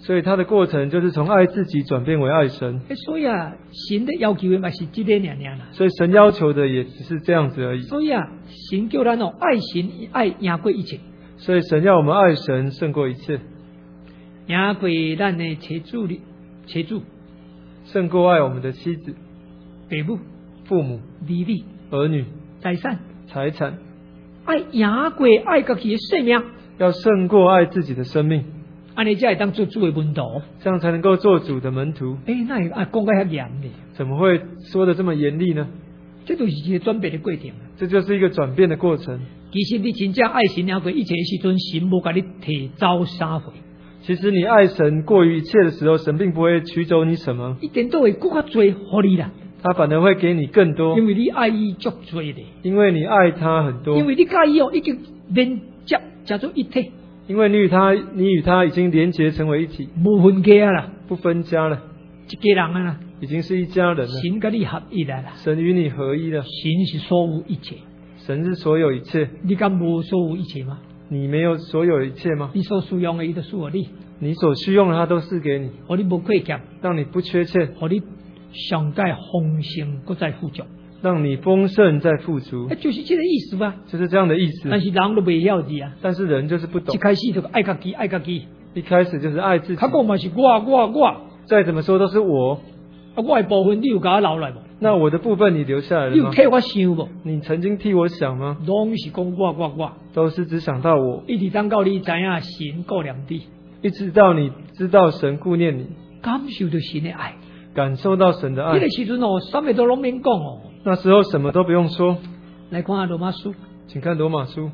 所以它的过程就是从爱自己转变为爱神。 所以啊，神的要求的嘛是这个样样啦。 所以神要求的也只是这样子而已。 所以啊，神叫咱哦爱神爱赢过一切。 所以神要我们爱神胜过一切， 赢过咱的妻子的妻子， 胜过爱我们的妻子、 父母、 父母、 儿女、 儿女、 财产， 财产， 爱赢过爱家己的生命， 要胜过爱自己的生命， 安尼才会当做主的门徒， 这样才能够做主的门徒。 诶，那会啊讲得遐严呢？ 怎么会说的这么严厉呢？ 这就是一个转变的过程。 这就是一个转变的过程。 其实你真正爱神赢过一切的时阵，神无甲你提走啥回。 其实你爱神过于一切的时候，神并不会取走你什么， 一点都会更加多互你啦。 他反而会给你更多， 因为你爱伊足多的， 因为你爱他很多， 因为你甲伊哦已经连接叫做一体， 因为你与他，你与他已经连结成为一体， 无分家啦， 不分家了， 一家人啊啦， 已经是一家人了。 神甲你合一啦啦， 神与你合一了， 神是所有一切， 神是所有一切。 你敢无所有一切吗？ 你没有所有一切吗？ 你所需要的，伊都赐予你， 你所需用的，他都是给你， 互你无亏欠， 让你不缺欠， 互你上界丰盛，搁再富足， 让你丰盛再富足， 哎，就是这个意思吧。 就是这样的意思。 但是人都袂晓字啊， 但是人就是不懂， 一开始就爱家己，爱家己， 一开始就是爱自己。 他讲嘛是我我我， 再怎么说都是我， 啊，我的部分你有甲我留来无？ 那我的部分你留下来了吗？ 你有替我想无？ 你曾经替我想吗？ 拢是讲我我我， 都是只想到我， 一直等到你知影神顾念你， 一直到你知道神顾念你， 感受到神的爱， 感受到神的爱。 那个时阵哦，什么都拢免讲哦。 那时候什么都不用说。 来看下罗马书， 请看罗马书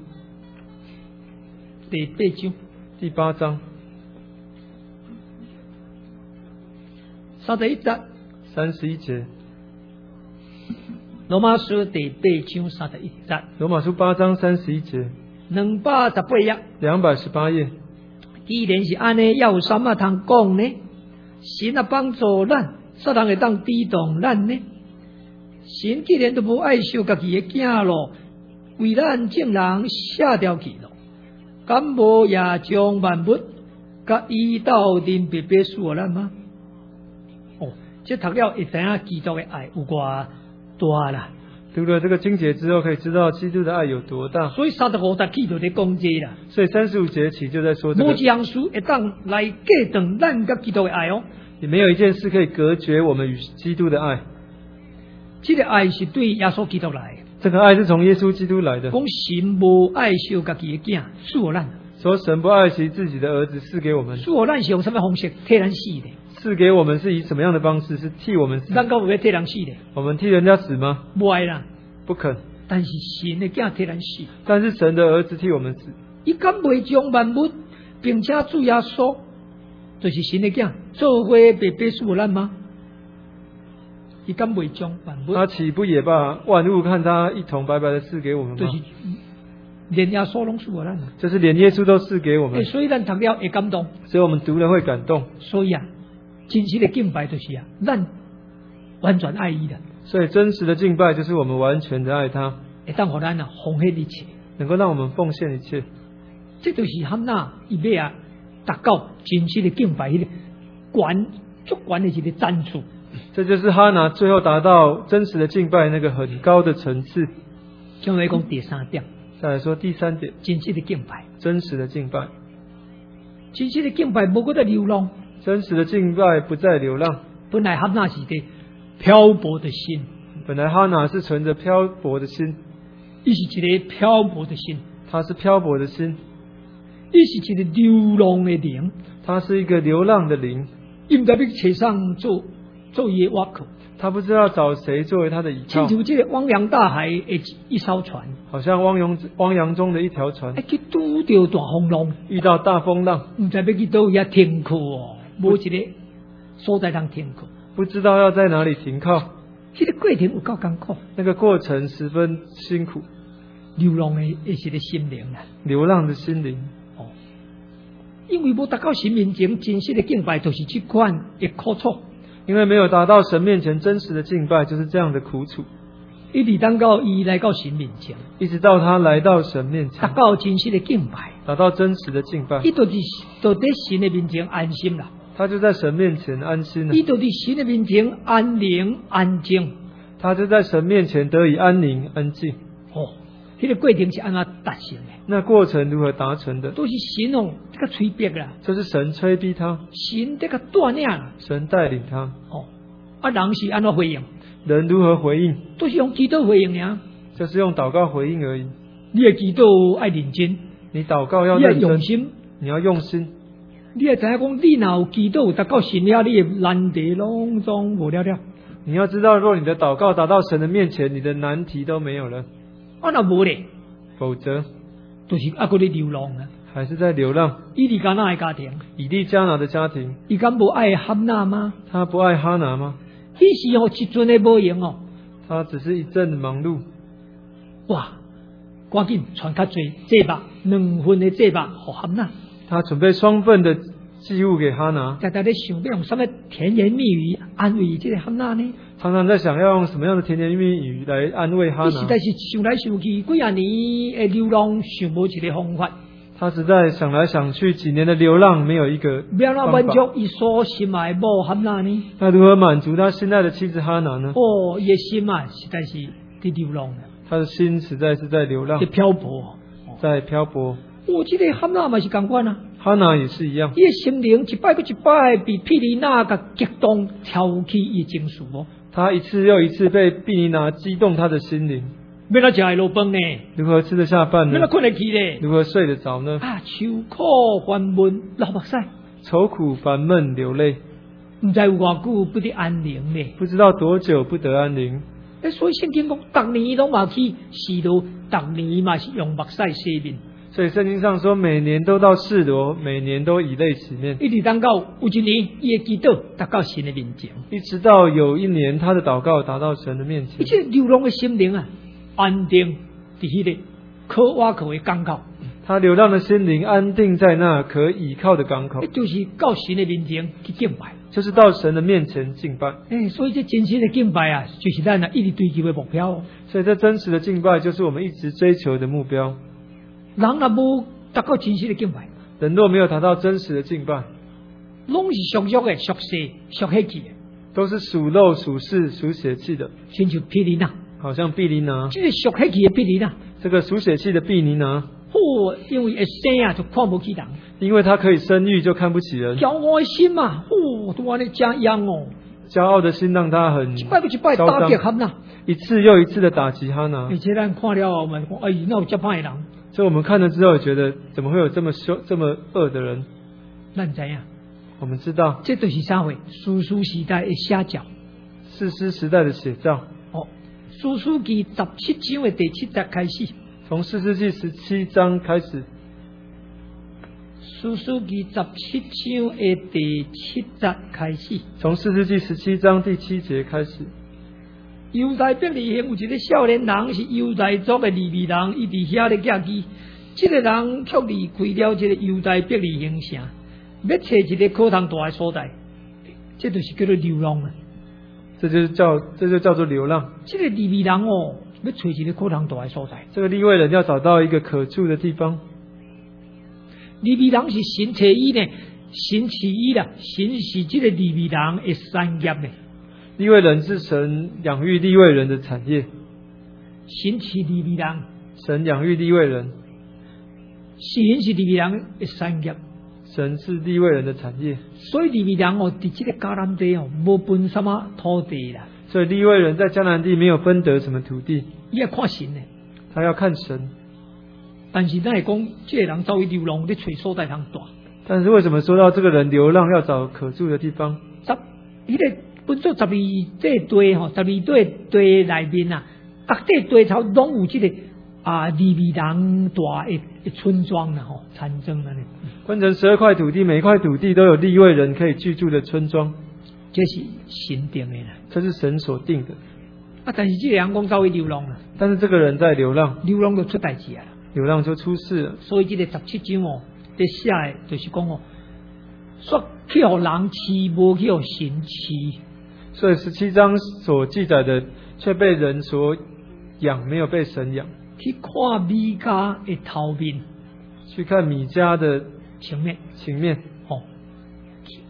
第八章第八章三十一节。 三十一节。 罗马书第八章三十一节， 罗马书八章三十一节， 两百十八页， 两百十八页。 既然是安尼，要有什么通讲呢？神啊帮助咱，啥人会当抵挡咱呢？神既然都无爱惜家己的囝咯，为咱众人写掉去咯，敢无也将万物甲伊斗阵白白赐予咱吗？哦，这读了会知影基督的爱有偌大啦。 读了这个经节之后，可以知道基督的爱有多大。 所以三十五节起就在讲这啦。 所以三十五节起就在说这个。 无一样事会当来隔断咱甲基督的爱哦。 也没有一件事可以隔绝我们与基督的爱。 这个爱是对耶稣基督来的。 这个爱是从耶稣基督来的。 讲神无爱惜家己的囝，赐予咱。 说神不爱惜自己的儿子，赐给我们。 赐予咱是用什么方式替咱死的？ 赐给我们是以什么样的方式？是替我们死。 咱敢有要替人死的？ 我们替人家死吗？ 不爱啦， 不肯。 但是神的囝替咱死。 但是神的儿子替我们死。 伊敢未将万物，并且主耶稣，就是神的囝，做伙白白赐予咱吗？伊敢未将万物？ 他岂不也把万物看他一同白白的赐给我们吗？ 就是连耶稣拢赐予咱， 就是连耶稣都赐给我们。 所以咱读了会感动， 所以我们读了会感动。 所以啊，真实的敬拜就是啊，咱完全爱伊的。 所以真实的敬拜就是我们完全的爱他， 会当互咱啊奉献一切， 能够让我们奉献一切。 这就是汉娜伊要啊达到真实的敬拜，迄个管足管的一个赞助。 这就是哈拿最后达到真实的敬拜那个很高的层次。 将来讲第三点， 再来说第三点， 真实的敬拜， 真实的敬拜， 真实的敬拜无搁在流浪， 真实的敬拜不再流浪。 本来汉娜是的漂泊的心， 本来哈拿是存着漂泊的心， 伊是一个漂泊的心， 他是漂泊的心， 伊是一个流浪的灵， 他是一个流浪的灵， 伊唔知要找上做做伊的瓦口， 他不知道找谁作为他的依靠， 亲像这个汪洋大海的一艘船， 好像汪洋汪洋中的一条船， 哎，去拄到大风浪， 遇到大风浪， 唔知要去倒遐停靠哦，无一个所在通停靠， 不知道要在哪里停靠。 这个过程有够艰苦， 那个过程十分辛苦， 流浪的也是个心灵啦， 流浪的心灵。 哦，因为无达到神面前真实的敬拜，就是这款的苦楚。 因为没有达到神面前真实的敬拜，就是这样的苦楚。 一直等到伊来到神面前， 一直到他来到神面前， 达到真实的敬拜， 达到真实的敬拜， 伊就是就在神的面前安心啦。 他就在神面前安心了。 伊就伫神的面前安宁安静。 他就在神面前得以安宁安静。 哦，迄、那个过程是安怎达成的？ 那过程如何达成的？ 都是神哦，这个催逼啦。 这是神催逼他， 神这个带领啦。 神带领他。 哦，啊，人是安怎回应？ 人如何回应？ 都是用祈祷回应呀。 就是用祷告回应而已。 你的祈祷爱认真， 你祷告要你要认真， 用心， 你要用心。 你要知影讲，你若有祈祷达到神了，你的难题拢总无了了。 你要知道，若你的祷告达到神的面前，你的难题都没有了。 啊，若无咧， 否则就是啊，搁咧流浪啊。 还是在流浪。 以利加拿的家庭， 以利加拿的家庭， 伊敢无爱哈娜吗？ 他不爱哈拿吗？ 迄时候一阵的无用哦。 他只是一阵忙碌。 哇！赶紧传较济祭物，两份的祭物互哈娜。 他准备双份的祭物给哈拿。 在在咧想要用什么甜言蜜语安慰这个哈娜呢？ 常常在想要用什么样的甜言蜜语来安慰哈拿。 他实在是想来想去，几啊年的流浪，想无一个方法。 他实在想来想去，几年的流浪没有一个要怎满足伊所心爱某哈娜呢？ 那如何满足他心爱的妻子哈拿呢？ 哦，伊的心啊，实在是在流浪的。 他的心实在是在流浪， 在漂泊， 在漂泊。 我记得哈娜嘛是同款啊， 哈拿也是一样。 伊的心灵一摆过一摆，被毗尼那个激动，挑起伊的情绪哦。 他一次又一次被毗尼拿激动他的心灵。 要哪食会落饭呢？ 如何吃得下饭呢？ 要哪困得起呢？ 如何睡得着呢？ 啊，愁苦烦闷流目屎， 愁苦烦闷流泪， 唔知有偌久不得安宁呢？ 不知道多久不得安宁。 诶，所以圣经讲，逐年拢嘛去示罗，逐年嘛是用目屎洗面。 所以圣经上说，每年都到示罗，每年都以泪洗面。 一直等到有一年，伊的祈祷达到神的面前。 一直到有一年，他的祷告达到神的面前。 一切流浪的心灵啊，安定伫迄个可挖可为港口。 他流浪的心灵安定在那可倚靠的港口， 就是到神的面前去敬拜， 就是到神的面前敬拜。 诶，所以这真实的敬拜啊，就是咱啊一直追求的目标哦。 所以这真实的敬拜，就是我们一直追求的目标。 人若无达到真实的敬拜， 人若没有达到真实的敬拜， 拢是属肉的、属世、属血气的， 都是属肉、属世、属血气的， 亲像毗尼那， 好像毗尼拿。 这个属血气的毗尼那， 这个属血气的毗尼拿， 哦，因为会生啊，就看不起人， 因为他可以生育，就看不起人。 骄傲的心嘛，哦，都安尼这样哦， 骄傲的心让他很一摆不一摆打击哈娜， 一次又一次的打击哈拿。 而且咱看了后，我们讲，哎，那有这歹的人。 所以我们看了之后，觉得怎么会有这么凶、这么恶的人？ 咱知影， 我们知道， 这就是啥货？苏苏时代的写照， 士师时代的写照。 哦，苏苏记十七章的第七节开始， 从士师记十七章开始， 苏苏记十七章的第七节开始， 从士师记十七章第七节开始。 犹大伯利恒有一个少年人，是犹大族的利未人，伊伫遐咧寄居。这个人却离开了这个犹大伯利恒城，要找一个可通大的所在，这就是叫做流浪啊。 这就是叫这就叫做流浪。 这个利未人哦，要找一个可通大的所在。 这个利未人要找到一个可住的地方。 利未人是神赐伊呢，神赐伊啦，神是这个利未人的产业呢。 利未人是神养育利未人的产业， 神是利未人， 神养育利未人， 神是利未人的产业， 神是利未人的产业。 所以利未人哦，伫这个迦南地哦，无分什么土地啦。 所以利未人在迦南地没有分得什么土地， 伊要看神呢， 他要看神。 但是咱会讲，这个人走去流浪，你找所在通大。 但是为什么说到这个人流浪要找可住的地方？ 十，伊个本做十二这堆吼，十二堆堆内面啊，各地堆头拢有这个啊利未人大的村庄啦吼，产生了呢。 分成十二块土地，每一块土地都有利未人可以居住的村庄， 这是神定的啦。 这是神所定的。 啊，但是这个人讲走去流浪了， 但是这个人在流浪， 流浪就出代志啊啦。 流浪就出事了。 所以这个十七章哦，在写的就是讲哦，说去互人饲，无去互神饲。 所以十七章所记载的，却被人所养，没有被神养。 去看米迦的头面， 去看米迦的情面， 情面， 哦，去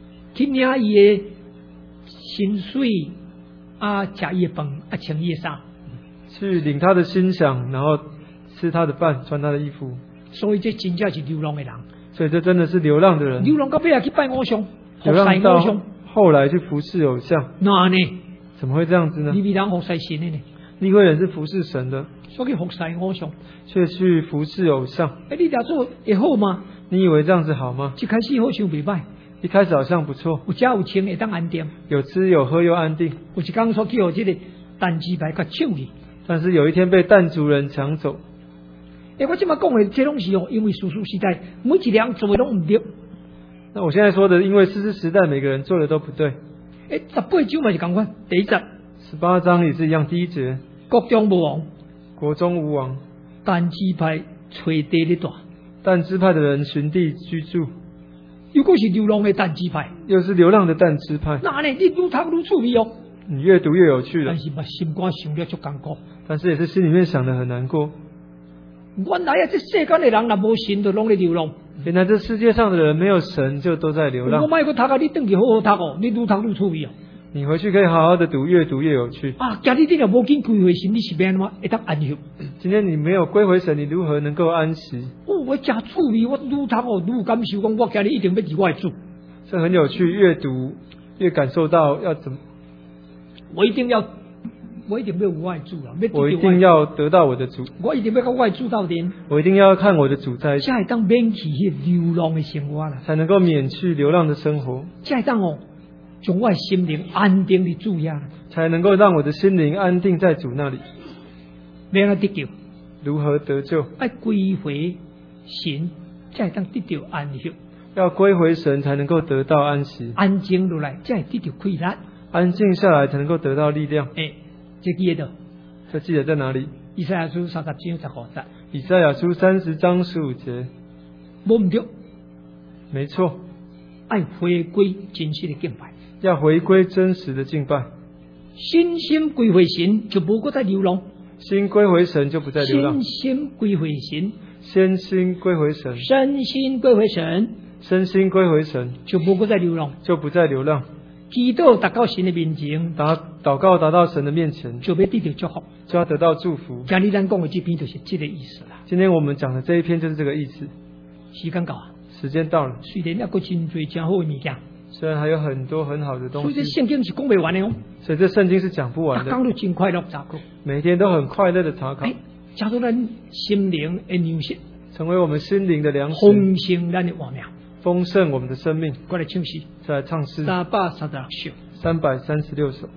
去领伊的薪水啊，食伊的饭啊，穿伊的衫， 去领他的心想，然后吃他的饭，穿他的衣服。 所以这真正是流浪的人。 所以这真的是流浪的人。 流浪到尾来去拜偶像， 流浪到后来去服侍偶像。 那呢？ 怎么会这样子呢？ 利未人服侍神的呢？ 利未人是服侍神的， 所以服侍偶像， 却去服侍偶像。 哎，你这做会好吗？ 你以为这样子好吗？ 一开始好像袂歹， 一开始好像不错， 有食有穿会当安定， 有吃有喝又安定。 有一天所叫这个弹鸡排甲抢去， 但是有一天被弹族人抢走。 哎，我这么讲的，这拢是哦，因为世俗时代每一个人做的拢唔对。 那我现在说的，因为世世时代每个人做的都不对。 哎，十八章嘛是同款，第一节。 十八章也是一样，第一节。 国中无王， 国中无王， 但支派垂地咧大。 但支派的人寻地居住。 又果是流浪的但支派， 又是流浪的但支派。 那呢，你愈读愈趣味哦。 你越读越有趣了。 但是把心肝想了足艰苦。 但是也是心里面想的很难过。 原来啊，这世间的人若无神，就拢在流浪。 原来这世界上的人没有神，就都在流浪。 我卖个读啊，你回去好好读哦，你愈读愈趣味哦。 你回去可以好好的读，越读越有趣。 啊，今日你若无紧归回神，你是变怎会当安息？ 今天你没有归回神，你如何能够安息？ 哦，我真趣味，我愈读哦愈感受，讲我今日一定要是我的主。 这很有趣，越读越感受到要怎么。 我一定要。我一定要有我的主啊！ 我一定要得到我的主。 我一定要跟我的主到底。 我一定要看我的主在一起。 才会当免去迄流浪的生活啦， 才能够免去流浪的生活。 才会当哦，将我的心灵安定的主呀， 才能够让我的心灵安定在主那里。 要安得救？ 如何得救？ 爱归回神，才会当得到安息。 要归回神，才能够得到安息。 安静落来，才会得到快乐。 安静下来，才能够得到力量。 哎。这记得， 这记得在哪里？ 以赛亚书三十章十五节。 以赛亚书三十章十五节。 无唔对， 没错。 爱回归真实的敬拜， 要回归真实的敬拜。 身心归回神，就无搁再流浪。 心归回神，就不再流浪。 身心归回神， 身心归回神， 身心归回神， 身心归回神， 就无搁再流浪， 就不再流浪。 祈祷达到神的面前， 达祷告达到神的面前， 就要得到祝福， 就要得到祝福。 今日咱讲的这篇就是这个意思啦。 今天我们讲的这一篇就是这个意思。 时间到啊， 时间到了。 虽然还有真多真好的物件， 虽然还有很多很好的东西， 所以这圣经是讲不完的哦。 所以这圣经是讲不完的。 讲到真快乐查考， 每天都很快乐的查考， 加入咱心灵的粮食， 成为我们心灵的粮食， 丰盛咱的活命， 丰盛我们的生命。 过来唱诗， 再来唱诗， 三百三十六首， 三百三十六首。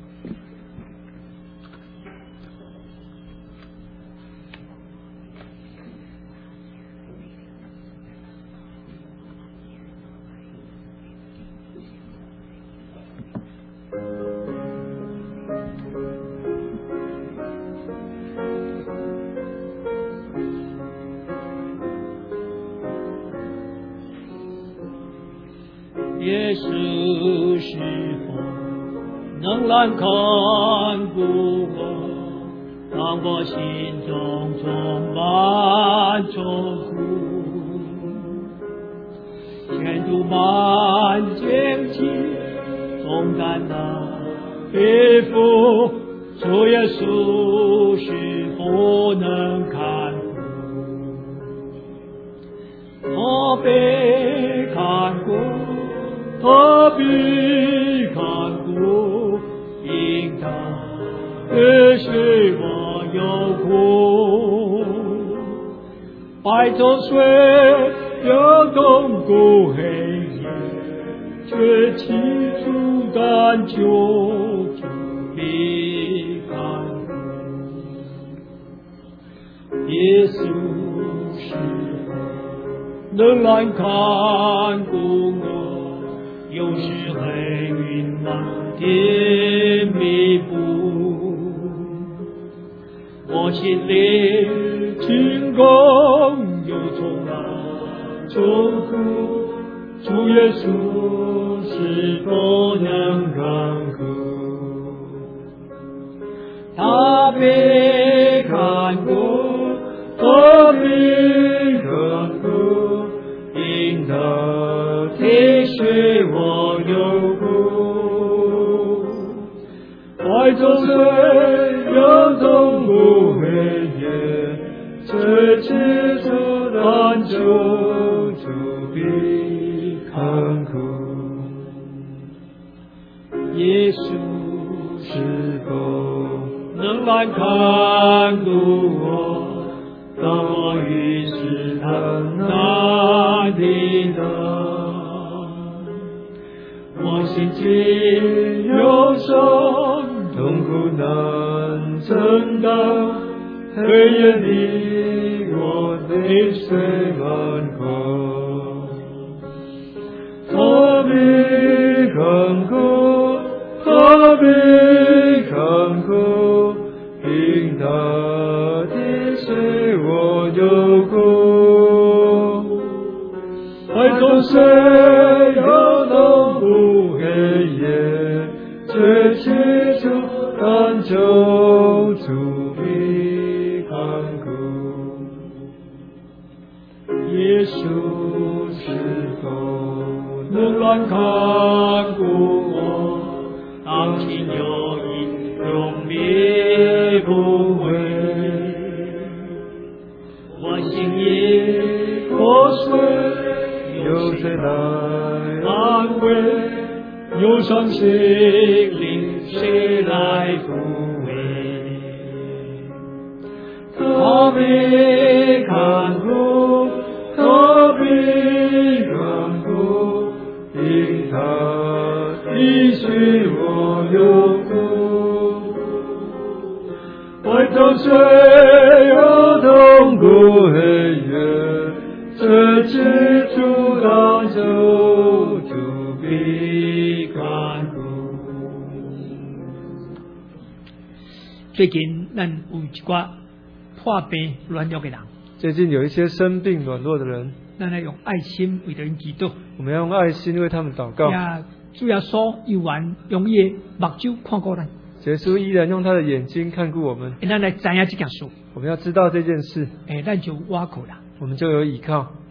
耶稣是否能来看顾我，让我心中充满愁苦，牵住满肩起重担的背负，主耶稣是否能看顾，他被看顾，他必看顾，应当也许我有苦，白昼虽有东顾黑夜，却起初但求主必看顾，耶稣是否能来看顾我，有时黑云满天密布，我心里清空又充满愁苦，主耶稣是否能看顾，他必看顾，他必看顾，应当体恤我有苦， 这基督当救主必看顾。 耶稣是否能来看顾我，当我遇试探难抵挡，我心境忧伤， 痛苦难承担，黑夜里我泪水满眶，他必看顾，他必看顾，因他的水我有过，爱中谁有能不黑夜，这基督当救主必看顾。耶稣是否能来看顾我，当情有意永别不回，我心也破碎， 有谁来安慰，忧伤心灵谁来抚慰？他必看顾，他必看顾，因他的水我有过， 爱中谁有痛苦黑夜，这基督当救主必看顾。 最近咱有一寡破病软弱的人， 最近有一些生病软弱的人， 咱来用爱心为人祈祷， 我们要用爱心为他们祷告。 也主耶稣有完用伊的目睭看过咱， 耶稣依然用他的眼睛看顾我们， 咱来知影这件事， 我们要知道这件事， 诶，咱就挖苦啦。 我们就有依靠。